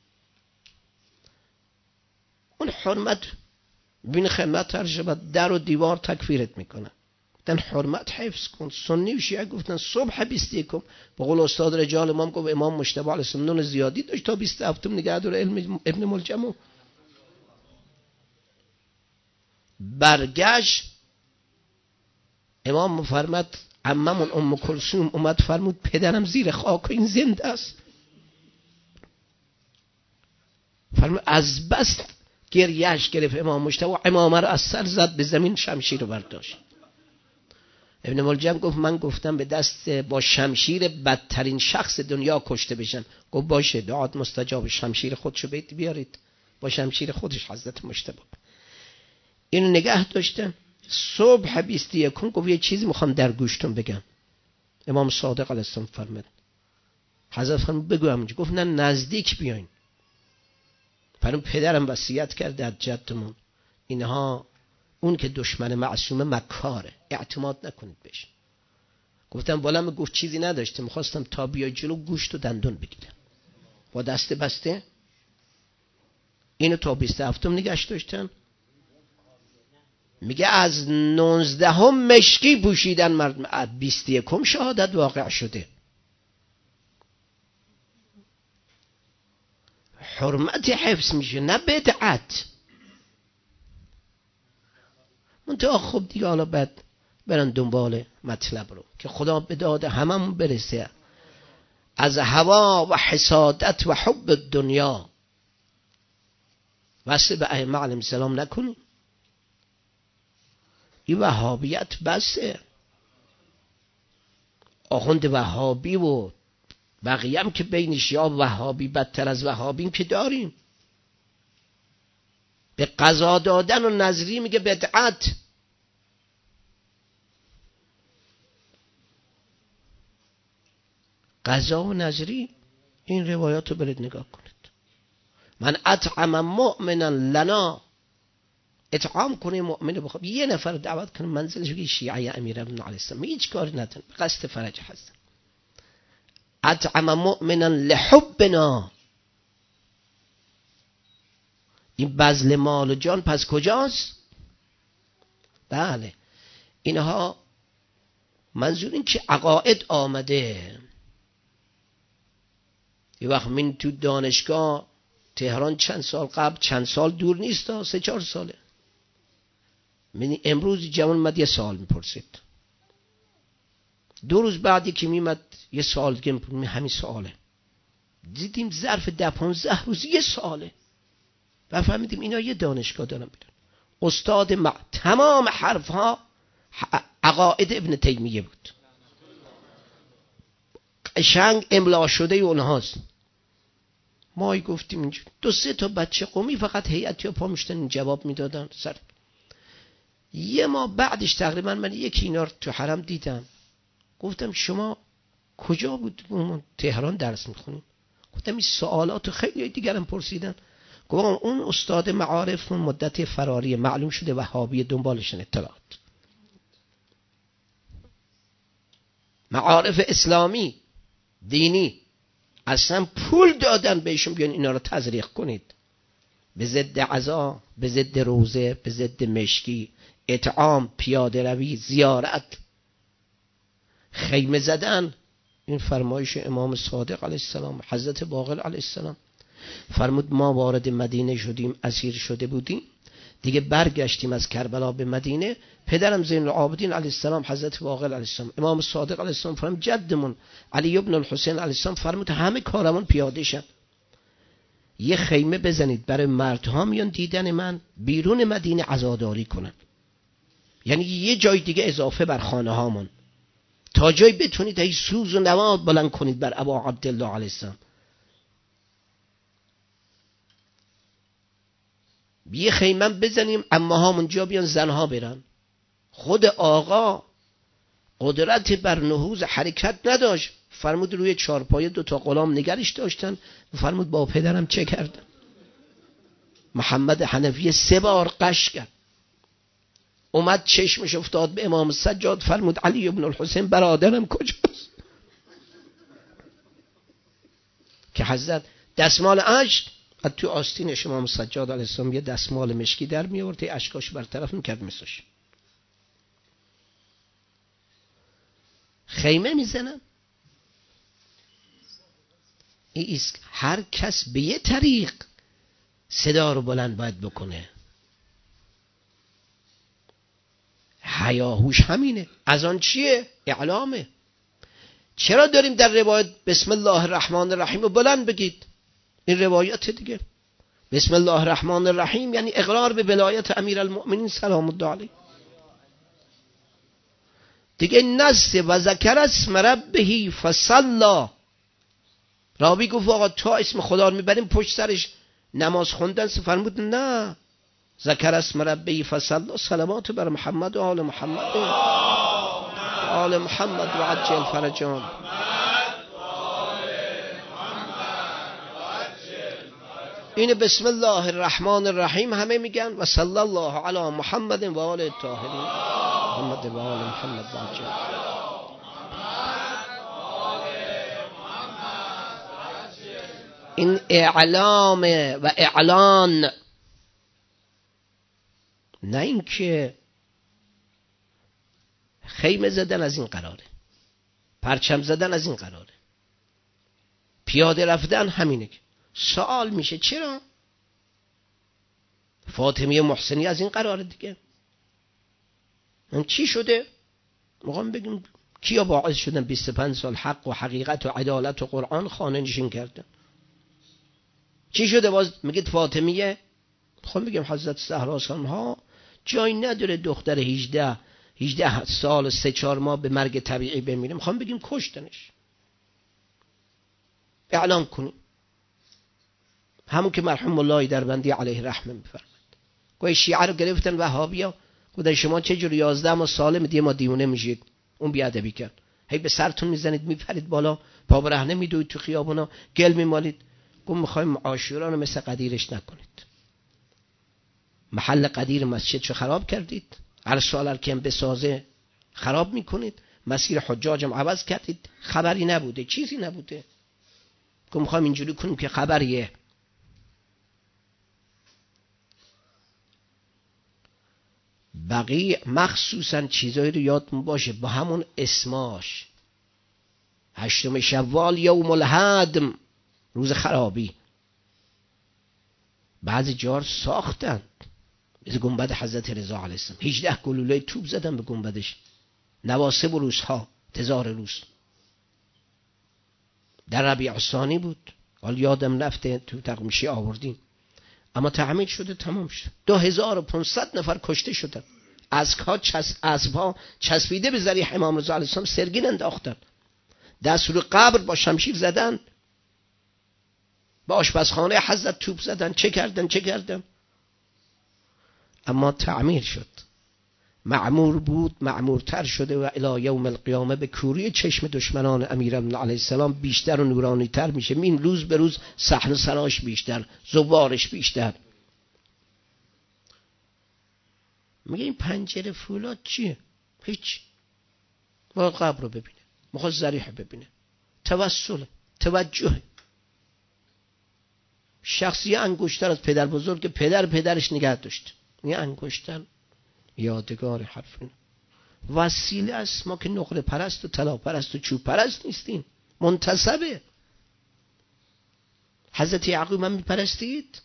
Speaker 1: اون حرمت. بین خدمت ترجمت در و دیوار تکفیرت میکنن. گفتن حرمت حفظ کن. سنی و شیعه گفتن صبح بیست و یکم، به قول استاد رجال امام گفت امام مجتبی علیه السلام نون زیادی داشت تا بیست و هفتم نگه داره علم ابن ملجم. برگشت امام مفرمد عممون ام کلثوم اومد فرمود پدرم زیر خاک این زنده است. فرمود از بس گریهش گرفت امام مجتبی، امامه رو از سر زد به زمین، شمشیر رو برداشت. ابن ملجم گفت من گفتم به دست با شمشیر بدترین شخص دنیا کشته بشن. گفت باشه دعات مستجاب، شمشیر خودشو بیت بیارید. با شمشیر خودش حضرت مجتبی اینو نگه داشتن. صبح بیست و یکم گفت یه چیزی میخوام در گوشتون بگم. امام صادق علیه السلام فرمود، حضرت فرمود بگو همونجا. گفت نه نزدیک بیاین. فرمود پدرم وصیت کرده از جدمون، اینها اون که دشمن معصومه مکاره، اعتماد نکنید بهش. گفتم بالا گفت چیزی نداشته، میخواستم تا بیای جلو گوشت و دندون بگیرم با دست بسته. اینو تا بیست و هفتم نگهش داشتن. میگه از نوزدهم مشکی پوشیدن مردم، بیست و یکم شهادت واقع شده. حرمت حفظ میشه نه بدعت. منتها خب دیگه حالا بعد برن دنبال مطلب رو که خدا به داد هممون برسه. از هوا و حسادت و حب دنیا وصل به ائمه علیهم السلام نکنیم. این وهابیت بسه. آخوند وهابی و بقیه هم که بینش یا وهابی بدتر از وهابیم که داریم. به قضا دادن و نظری میگه بدعت. قضا و نظری این روایات رو برید نگاه کنید. من اطعم مؤمنا لنا اطعام کنه مؤمن بخواب، یه نفر دعوت کنه منزلش بگه شیعه امیرالمومنین علیه السلام، هیچ کاری نداره، به قصد فرج هستن. اطعم مؤمنا لحبنا، این بذل مال و جان پس کجاست؟ بله اینها منظور این که عقاید آمده. یه وقت من تو دانشگاه تهران چند سال قبل، چند سال دور نیست، سه چهار ساله، من امروز جوان اومد یه سوال میپرسید، دو روز بعد یکی میمد یه سوال دیگه میپرسید، همین سواله، دیدیم ظرف ده پانزده روز یه سواله و فهمیدیم اینا یه دانشگاه دارن میرن. استاد مع... تمام حرف ها عقاید ابن تیمیه بود، قشنگ املا شده اونهاست. ما گفتیم اینجا دو سه تا بچه قومی فقط هیئتی ها پا میشتن جواب میدادن سر. یه ماه بعدش تقریبا من یکی اینا رو تو حرم دیدم، گفتم شما کجا بود؟ من تهران درس میخونیم. گفتم این سوالات خیلی دیگرم پرسیدن. گفتم اون استاد معارف مدت فراری معلوم شده وهابی، دنبالشن اطلاعات معارف اسلامی دینی اصلا پول دادن بهشون بیان اینا رو تزریق کنید، به ضد عزا، به ضد روزه، به ضد مشکی، اطعام، پیاده روی، زیارت، خیمه زدن. این فرمایش امام صادق علیه السلام. حضرت باقر علیه السلام فرمود ما وارد مدینه شدیم، اسیر شده بودیم، دیگه برگشتیم از کربلا به مدینه، پدرم زین العابدین علیه السلام، حضرت باقر علیه السلام، امام صادق علیه السلام فرمود جدمون علی ابن الحسین علیه السلام فرمود همه کاروان پیاده شن، یه خیمه بزنید برای مردها میان دیدن من، بیرون مدینه عزاداری کنن، یعنی یه جای دیگه اضافه بر خانه هامون، تا جایی بتونید ای سوز و نواد بلند کنید بر ابا عبدالله علیه السلام. یه خیمه بزنیم اما هامون جا بیان زنها برن. خود آقا قدرت بر نهوض حرکت نداشت، فرمود روی چارپایه دو تا غلام نگرش داشتن، فرمود با پدرم چه کردن؟ محمد حنفی سه بار قش کرد، اومد چشمش افتاد به امام سجاد، فرمود علی ابن الحسین برادرم کجاست؟ که حضرت دستمال اشک از تو آستینش امام سجاد علیه السلام یه دستمال مشکی در می آورد، اشکاش برطرف میکرد مثلش. خیمه میزنن. این هر کس به یه طریق صدا رو بلند باید بکنه. حیاهوش همینه. از آن چیه؟ اعلامه. چرا داریم در روایت بسم الله الرحمن الرحیم رو بلند بگید؟ این روایت دیگه. بسم الله الرحمن الرحیم یعنی اقرار به ولایت امیرالمؤمنین سلام الله علیه. دیگه نص و ذکر اسم ربه فصلا، راوی گفت آقا تا اسم خدا رو میبریم پشت سرش نماز خوندن، فرمود نه، ذکر اسم ربه فصلا، صلوات بر محمد و آل محمد و آل محمد و عجل فرجان. این بسم الله الرحمن الرحیم همه میگن و صلی الله علی محمد و آل الطاهرین محمد و آل محمد و عجل. این اعلام و اعلان، نه این که خیمه زدن از این قراره، پرچم زدن از این قراره، پیاده رفتن همینه. سوال میشه چرا فاطمیه محسنی از این قراره دیگه؟ این چی شده؟ میخوام بگیم کیا باعث شدن بیست و پنج سال حق و حقیقت و عدالت و قرآن خانه نشین کردن؟ چی شده باز میگید فاطمیه؟ میخوام بگیم حضرت زهرا ها جای نداره دختر هجده هجده سال و سه چهار ماه به مرگ طبیعی بمیره. میخوام بگیم کشتنش. اعلام کنیم همون که مرحوم الله دربندی علیه رحمه میفرماد. گویا شیعه رو گرفتن وهابیا، گفتن شما چه جور یازده ماه سالم دیگه ما دیونه میشید. اون بیادبی کرد، هی به سرتون میزنید میپرید بالا، پا برهنه میدوید تو خیابونا، گل میمالید. گفت میخوایم عاشورا رو مثل قدیرش نکنید. محل قدیر مسجد چو خراب کردید، هر سال که بسازه خراب میکنید، مسیر حجاجم عوض کردید، خبری نبوده، چیزی نبوده که میخوام اینجوری کنیم که خبریه. بقیه مخصوصا چیزایی رو یادمون باشه با همون اسماش. هشتم شوال یوم الهدم، روز خرابی. بعضی جار ساختن مثل گنبد حضرت رضا علیه السلام، هجده گلوله توپ زدن به گنبدش، نواسب و روزها تزار روز. در ربیع الثانی بود، حال یادم رفته، تو تقمیشی آوردیم، اما تعمیر شده تمام شد. دو هزار و پانصد نفر کشته شدن، اسبها چس... اسبها چسبیده به ذریح امام رضا علیه السلام سرگین انداختن، دستور قبر با شمشیر زدن، با آشپزخانه حضرت توپ زدن، چه کردن چه کردن، اما تعمیر شد. معمور بود، معمورتر شده و الی یوم القیامه به کوری چشم دشمنان امیرالمومنین علیه السلام بیشتر و نورانی تر میشه. این روز به روز صحن سراش بیشتر، زوارش بیشتر. میگه این پنجره فولاد چیه؟ هیچ. ما قبر رو ببینه، میخواد ذریح ببینه، توسل، توجه. شخصی انگشتر از پدر بزرگ پدر پدرش نگه داشت، این انگشتر یادگار حرفین وسیله است. ما که نقره پرست و طلا پرست و چوب پرست نیستیم، منتسبه. حضرت یعقوب هم میپرستید؟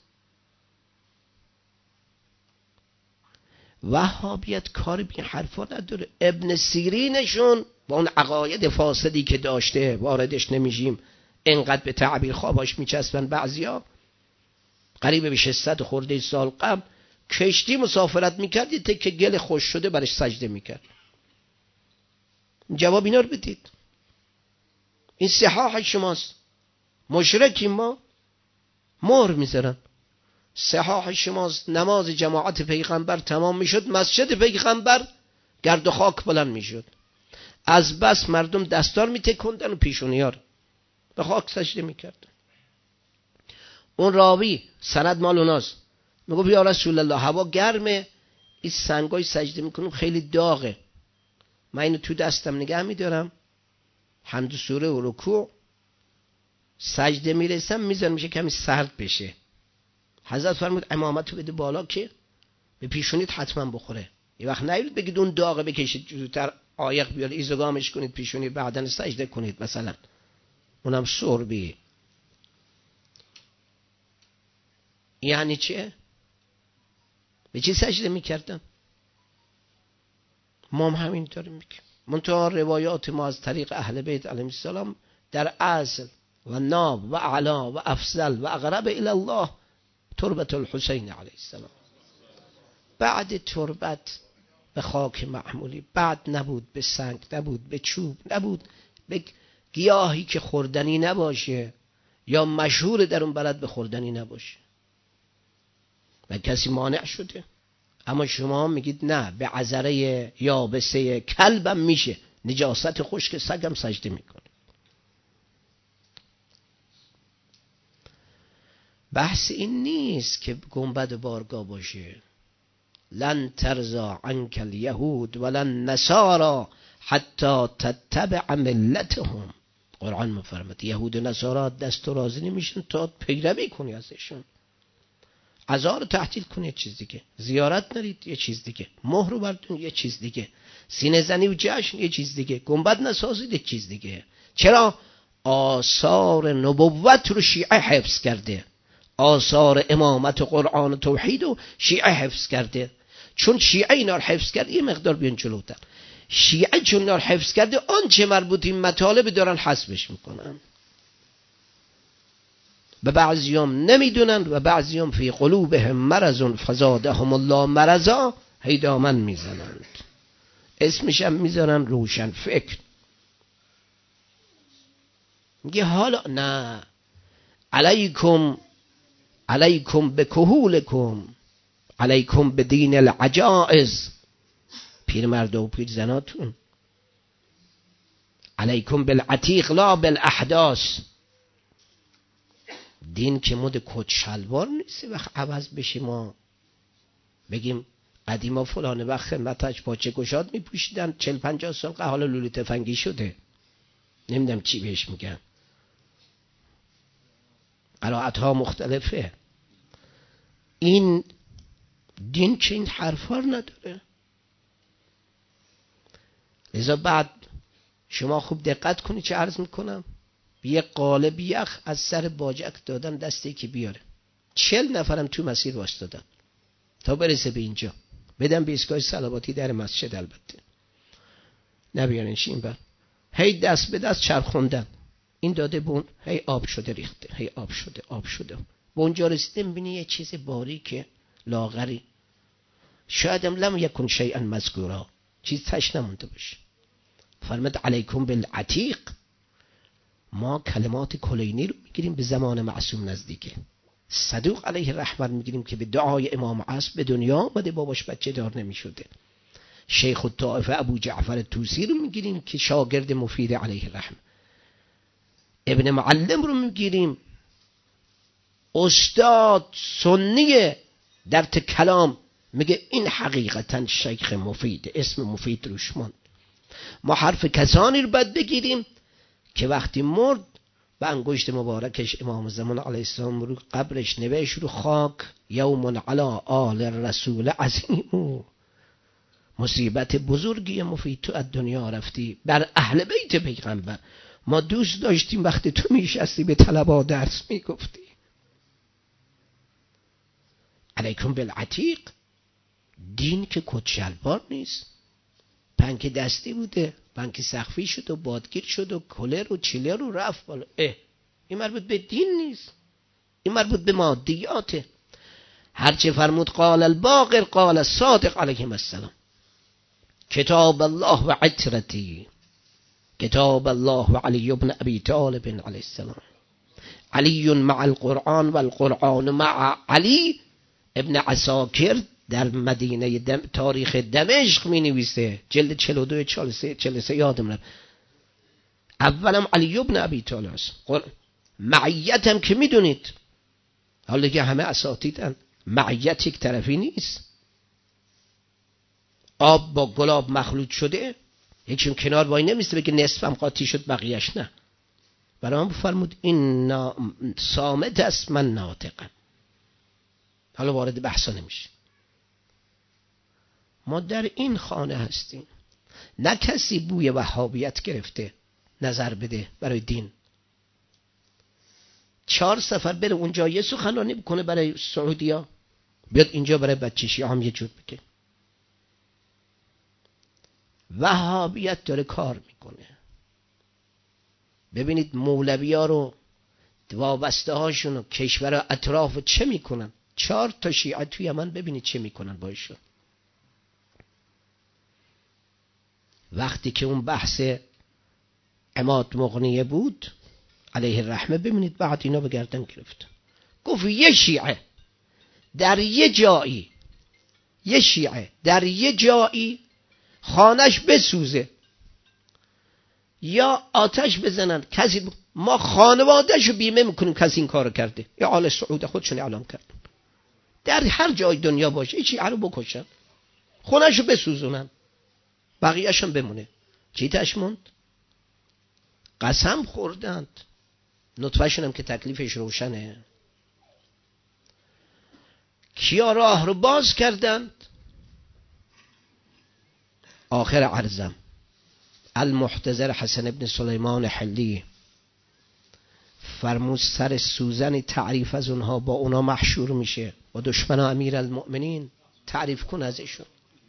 Speaker 1: وهابیت کاری به حرفا نداره. ابن سیرینشون با اون عقاید فاسدی که داشته، واردش نمیشیم، اینقدر به تعبیر خواباش میچسبن بعضیا. قریب به ششصد خورده سال قبل کشتی مسافرت میکرد، یه تکه گل خوش شده برش سجده میکرد. جواب اینا رو بدید. این صحاح شماست. مشرکیم ما، مهر میذارن. صحاح شماست. نماز جماعت پیغمبر تمام میشد، مسجد پیغمبر گرد و خاک بلند میشد، از بس مردم دستار میتکندن و پیشونیار به خاک سجده میکردن. اون راوی سند مال اوناست، میگو یا رسول الله هوا گرمه، این سنگای سجده میکنم خیلی داغه، من اینو تو دستم نگه میدارم، حمد و سوره و رکوع سجده میرسم میذارم میشه کمی سرد بشه. حضرت فرمود امامتو بده بالا که به پیشونیت حتما بخوره. یه وقت نایید بگید اون داغه بکشید جلوتر، عایق بیار ایزوگامش کنید پیشونی، بعدن سجده کنید مثلا، اونم سربی. یعنی چه؟ به چی سجده میکردن؟ ما هم همینطوری میکنیم. منتها روایات ما از طریق اهل بیت علیهم السلام در اصل و ناب و اعلا و افضل و اقرب الی الله تربت الحسین علیه السلام. بعد تربت به خاک معمولی، بعد نبود به سنگ، نبود به چوب، نبود به گیاهی که خوردنی نباشه یا مشهور در اون بلد به خوردنی نباشه و کسی مانع شده. اما شما میگید نه، به عذره یابسه کلبم میشه، نجاست خشک سگم سجده میکنه. بحث این نیست که گنبد بارگاه باشه. لن ترضى عنك اليهود ولن نصارى حتی تتبع ملتهم. قرآن مفرماد یهود و نصارا دست و راضی نمیشن تا پیروی کنی ازشون. عزا رو تحلیل کن یه چیز دیگه، زیارت نرید یه چیز دیگه، مهر رو بردون یه چیز دیگه، سینه زنی و جشن یه چیز دیگه، گنبد نسازید یه چیز دیگه. چرا؟ آثار نبوت رو شیعه حفظ کرده، آثار امامت و قرآن و توحید و شیعه حفظ کرده. چون شیعه اینا رو حفظ کرده، یه مقدار بیان جلوتر، شیعه چون اینا رو حفظ کرده، آنچه مربوط این مطالب دارن حذفش میکنن. به بعضیام نمیدونن و بعضیام فی قلوبهم مرض فزادهم الله مرضا، هی دامن میزنند، اسمش هم میذارن روشن فکر. میگه حالا نه، علیکم علیکم به کهولکم، علیکم به دین العجائز، پیر مرد و پیر زناتون، علیکم بالعتیق لا بالاحداث. دین که مد کت شلوار نیست وقت عوض بشه ما بگیم قدیما فلان وقت خدمتش پاچه گشاد میپوشیدن، چل پنجاه سال که حالا لوله تفنگی شده، نمیدونم چی بهش میگن، قرائت ها مختلفه. این دین که این حرفا نداره. لذا بعد شما خوب دقت کنید چه عرض میکنم. یه قالب یخ از سر باجک دادن دستی که بیاره، چل نفرم تو مسیر واسطادن تا برسه به اینجا، بدم به ایستگاه صلواتی در مسجد، البته نبیارنش این بر، هی دست به دست چرخوندن، این داده بون، هی آب شده ریخته، هی آب شده آب شده، به اونجا رسیده میبینی یه چیز باریک لاغری، شاید هم لم یکن شیئا مذکورا، چیز تش نمونده باشه. فرمود علیکم بالعتیق. ما کلمات کلینی رو میگیریم به زمان معصوم نزدیکه. صدوق علیه الرحمت میگیریم که به دعای امام عصر به دنیا آمده، باباش بچه دار نمیشده. شیخ الطائفه ابو جعفر طوسی رو میگیریم که شاگرد مفید علیه الرحمت. ابن معلم رو میگیریم، استاد سنی در کلام، میگه این حقیقتا شیخ مفید، اسم مفید روش ماند. ما حرف کسانی رو باید بگیریم که وقتی مرد و انگشت مبارکش امام زمان علیه السلام رو قبرش نوشت رو خاک یوم علی آل رسول عظیم، مصیبت بزرگی مفید تو از دنیا رفتی بر اهل بیت پیغمبر. ما دوست داشتیم وقتی تو میشستی به طلبا درس میگفتی. علیکم بالعتیق. دین که کت شلوار نیست، پنک دستی بوده، پنک سقفی شد و بادگیر شد و کلر و چیلر و رفت بالا. اه این مربوط به دین نیست، این مربوط به مادیاته. هرچه فرمود قال الباقر قال الصادق علیه السلام، کتاب الله و عترتی، کتاب الله و علی ابن ابی طالب علیه السلام، علی مع القرآن و القرآن مع علی. ابن عساکر در مدینه دم تاریخ دمشق می نویسه، جلد چهل و دو چهل و سه یادم رفت، اولم علی ابن ابی طالب است. معیت هم که می دونید، حالا که همه اساتیدن، معیت یک طرفی نیست. آب با گلاب مخلوط شده، یکیشون کنار وای نمیسته بگه نصفم قاطی شد بقیهش نه. برام فرمود این صامت است من ناطقم. حالا وارد بحثا نمیشه. ما در این خانه هستیم، نه کسی بوی وهابیت گرفته نظر بده برای دین. چهار سفر بره اونجا یه سخنرانی بکنه برای سعودیا، بیاد اینجا برای بچه شیعه هم یه جور بگه. وهابیت داره کار میکنه. ببینید مولوی ها رو، وابسته هاشون و کشور اطراف چه میکنن. چهار تا شیعه توی یمن ببینید چه میکنن باشون. وقتی که اون بحث عماد مغنیه بود علیه الرحمه، ببینید بعد اینا به گردن گرفت. گفت یه شیعه در یه جایی، یه شیعه در یه جایی خانش بسوزه یا آتش بزنن، کسی ما خانوادهشو بیمه میکنیم کسی این کارو کرده. یا آل سعود خودشون اعلام کردن در هر جای دنیا باشه این شیعه رو بکشن، خونهشو بسوزونن، بقیهشون بمونه. چی تش موند؟ قسم خوردند. نطفهشون هم که تکلیفش روشنه. کیا راه رو باز کردند؟ آخر عرضم المحتضر حسن ابن سلیمان حلی فرمود سر سوزن تعریف از اونها با اونا محشور میشه و دشمن امیر المؤمنین تعریف کن ازشون.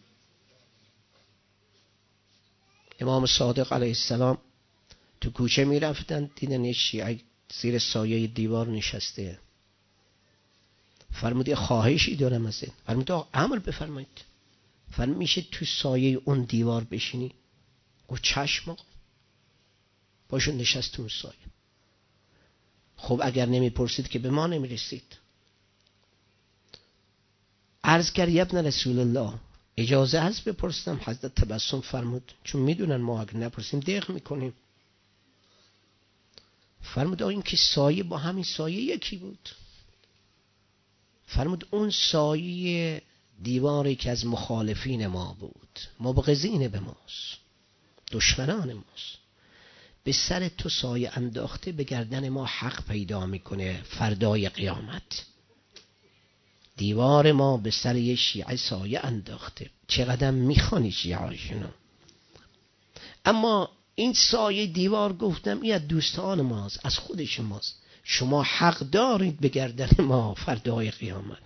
Speaker 1: امام صادق علیه السلام تو کوچه میرفتن، دیدن یه شیعه زیر سایه دیوار نشسته. فرمود یه خواهشی دارم از این. فرمود امر بفرمایید. فرمود میشه تو سایه اون دیوار بشینی؟ گفت چشم آقا. باشون نشست تو اون سایه. خب اگر نمیپرسید که به ما نمیرسید. عرض کرد ابن رسول الله اجازه هست بپرسیدم؟ حضرت تبسم فرمود چون میدونن ما اگر نپرسیم دق میکنیم. فرمود این که سایه با همین سایه یکی بود. فرمود اون سایه دیواری که از مخالفین ما بود، مبغضین به ماست، دشمنان ماست، به سر تو سایه انداخته، به گردن ما حق پیدا میکنه فردای قیامت. دیوار ما به سر یه شیعه سایه انداخته. چقدر میخوانی شیعه هاشونو. اما این سایه دیوار گفتم این از دوستان ماست، از خود شماست. شما حق دارید به گردن ما فردای قیامت.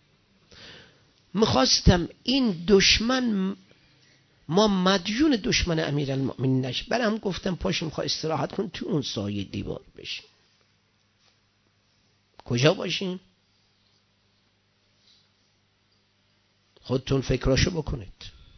Speaker 1: میخواستم این دشمن، ما مدیون دشمن امیرالمؤمنین نشه، برام گفتم پاش میخوای استراحت کن تو اون سایه دیوار بشین. کجا باشیم؟ خودتون فکراشو بکنید.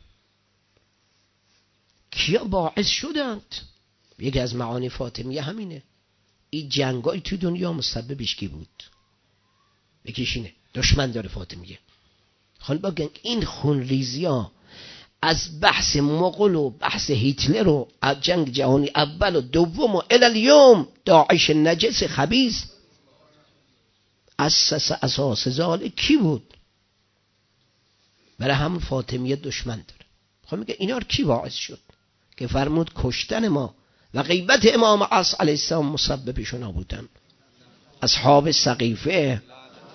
Speaker 1: کیا باعث شدند؟ یکی از معانی فاطمیه همینه. این جنگای تو دنیا مسببش کی بود؟ یکیش اینه، دشمن داره فاطمیه. خان بگن این خونریزی ها از بحث مغول و بحث هیتلر و جنگ جهانی اول و دوم و الالیوم داعش نجس خبیث، اساس اساس زال کی بود؟ برای هم فاطمیه دشمن داره. خب میگه اینا رو کی باعث شد؟ که فرمود کشتن ما و غیبت امام عصر علیه السلام مسببشون بودن. اصحاب سقیفه.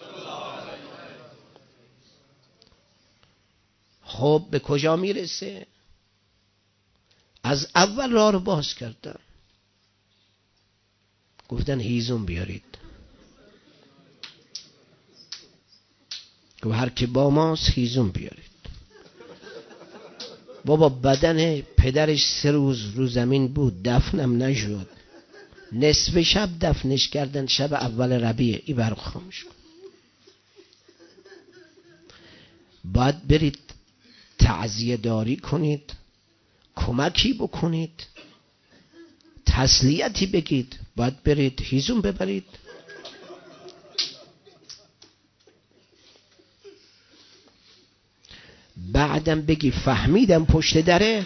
Speaker 1: خب به کجا میرسه؟ از اول راه رو باز کردن، گفتن هیزم بیارید. گفت هر که با ماست هیزم بیارید. بابا بدن پدرش سه روز رو زمین بود، دفنم نشد. نصف شب دفنش کردن، شب اول ربیع ای برق خاموش کن. باید برید تعزیه داری کنید، کمکی بکنید، تسلیتی بگید، باید برید هیزم ببرید. بعدم بگی فهمیدم پشت دره.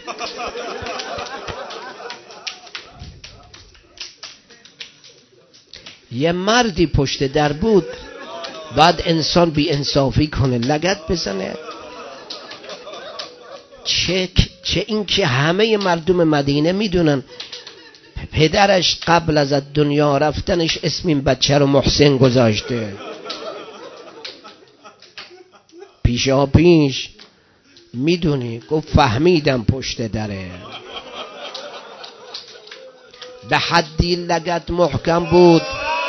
Speaker 1: یه مردی پشت در بود، بعد انسان بی انصافی کنه، لگد بزنه. چه چه این که همه مردم مدینه میدونن پدرش قبل از دنیا رفتنش اسم این بچه رو محسن گذاشته. پیشا پیش میدونی، گفت فهمیدم پشت دره. به حدی لگد محکم بود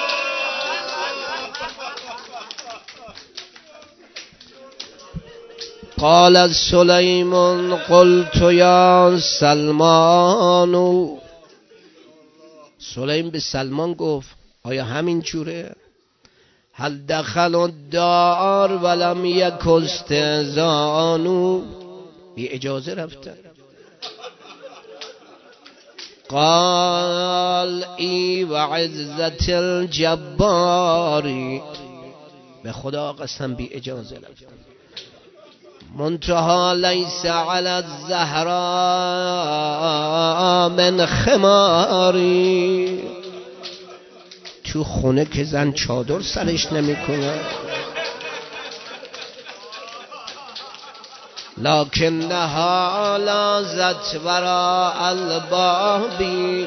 Speaker 1: قال سلیمان قلت یا سلمان. سلیم به سلمان گفت آیا همین جوره؟ هل دخل الدار ولم یک استئذان. بی اجازه رفتن. قال ای و عزت الجباری. به خدا قسم بی اجازه رفتن. منتها لیس علی الزهراء من خماری. تو خونه که زن چادر سرش نمیکنه، لکنها لازت وراء البابی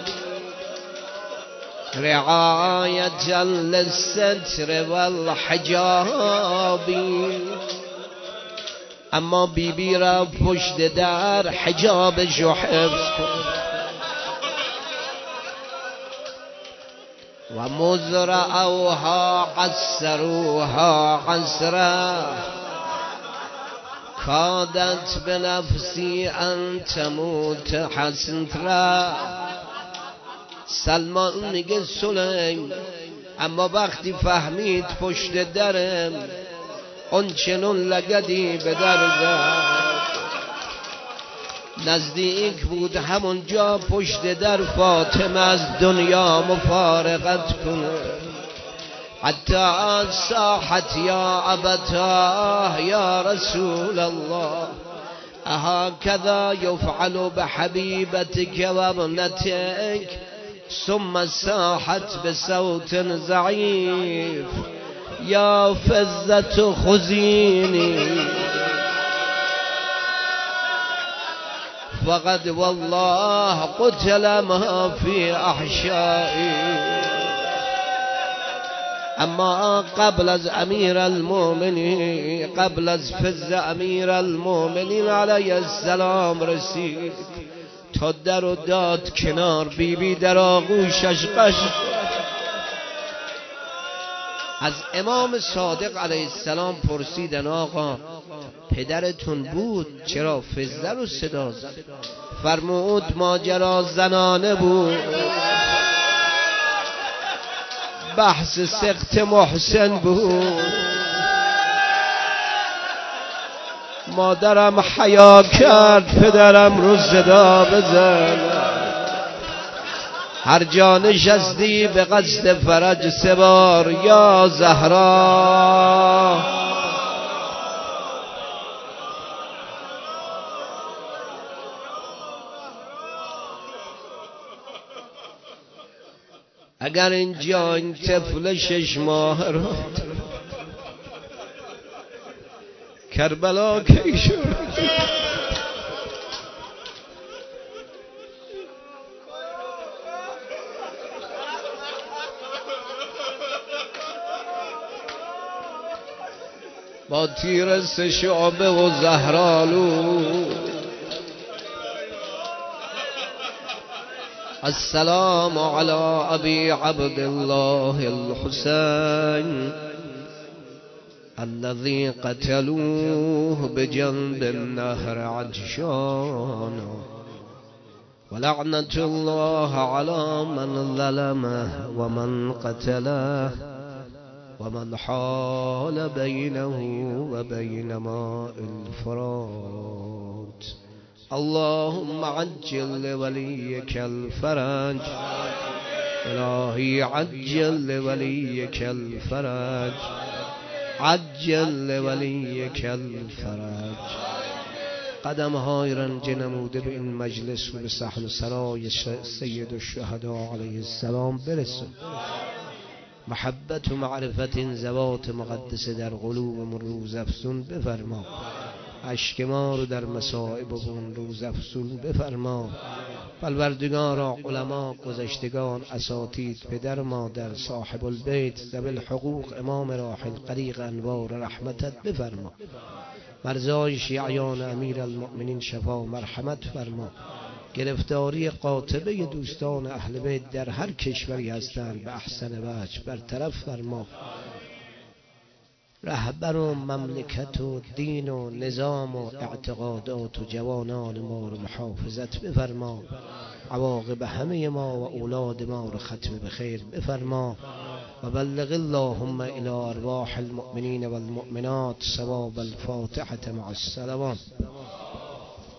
Speaker 1: رعایة للستر والحجابی. اما بی بی را پشت در حجابشو حفظ کن. و مزرعوها عسروها عسرا کادت به نفسی ان تموت حسرا. سلمان میگه سلیم اما وقتی فهمید پشت درم اون چنون لگدی به در زد، نزدیک بود همونجا پشت در فاطمه از دنیا مفارقت کنه. حتی صاحت یا ابتاه یا رسول الله اهكذا يفعل بحبيبتك وابنتك. ثم صاحت بصوت ضعيف یا فزة خزینی فقد والله قتل ما في احشائي. اما قبل از امیر المؤمنین، قبل از فز امیر المؤمنین علیه السلام رسید، تا در و داد کنار، بی بی در آغوشش قش. از امام صادق علیه السلام پرسیدن آقا پدرتون بود چرا فزه رو صدا زد؟ فرمود ماجرا زنانه بود، بحث سخت محسن بود. مادرم حیا کرد پدرم رو صدا بزن. هر جا نشستی به قصد فرج سبار یا زهرا. اگر اینجا این طفل شش ماه رو کربلا کی شد؟ با تیر سه شعبه و زهرالو. السلام على ابي عبد الله الحسين الذي قتلوه بجنب النهر عطشان، ولعنة الله على من ظلمه ومن قتله ومن حال بينه وبين ماء الفرات. اللهم عجل لوليك الفرج، إلهي عجل لوليك الفرج، عجل لوليك الفرج. قدم های رنج نموده به این مجلس و به صحن سرای سید الشهدا علیه السلام برسون. محبت و معرفت زوات مقدس در قلوبمون روز افزون بفرما. اشک ما رو در مصائب اون روز افزون بفرما. پروردگارا علما، گذشتگان، اساتید، پدر مادر، صاحب البیت، ذوی الحقوق، امام راحل، غریق انوار رحمتت بفرما. مرزای شیعیان امیر المؤمنین شفا مرحمت فرما. گرفتاری قاطبه دوستان اهل بیت در هر کشوری هستند به احسن وجه برطرف فرما. رهبر و مملکت و دین و نظام و اعتقادات و جوانان ما رو محافظت بفرما. عواقب همه ما و اولاد ما رو ختم بخیر بفرما. و بلغ اللهم الى ارواح المؤمنین والمؤمنات ثواب الفاتحة مع الصلوات.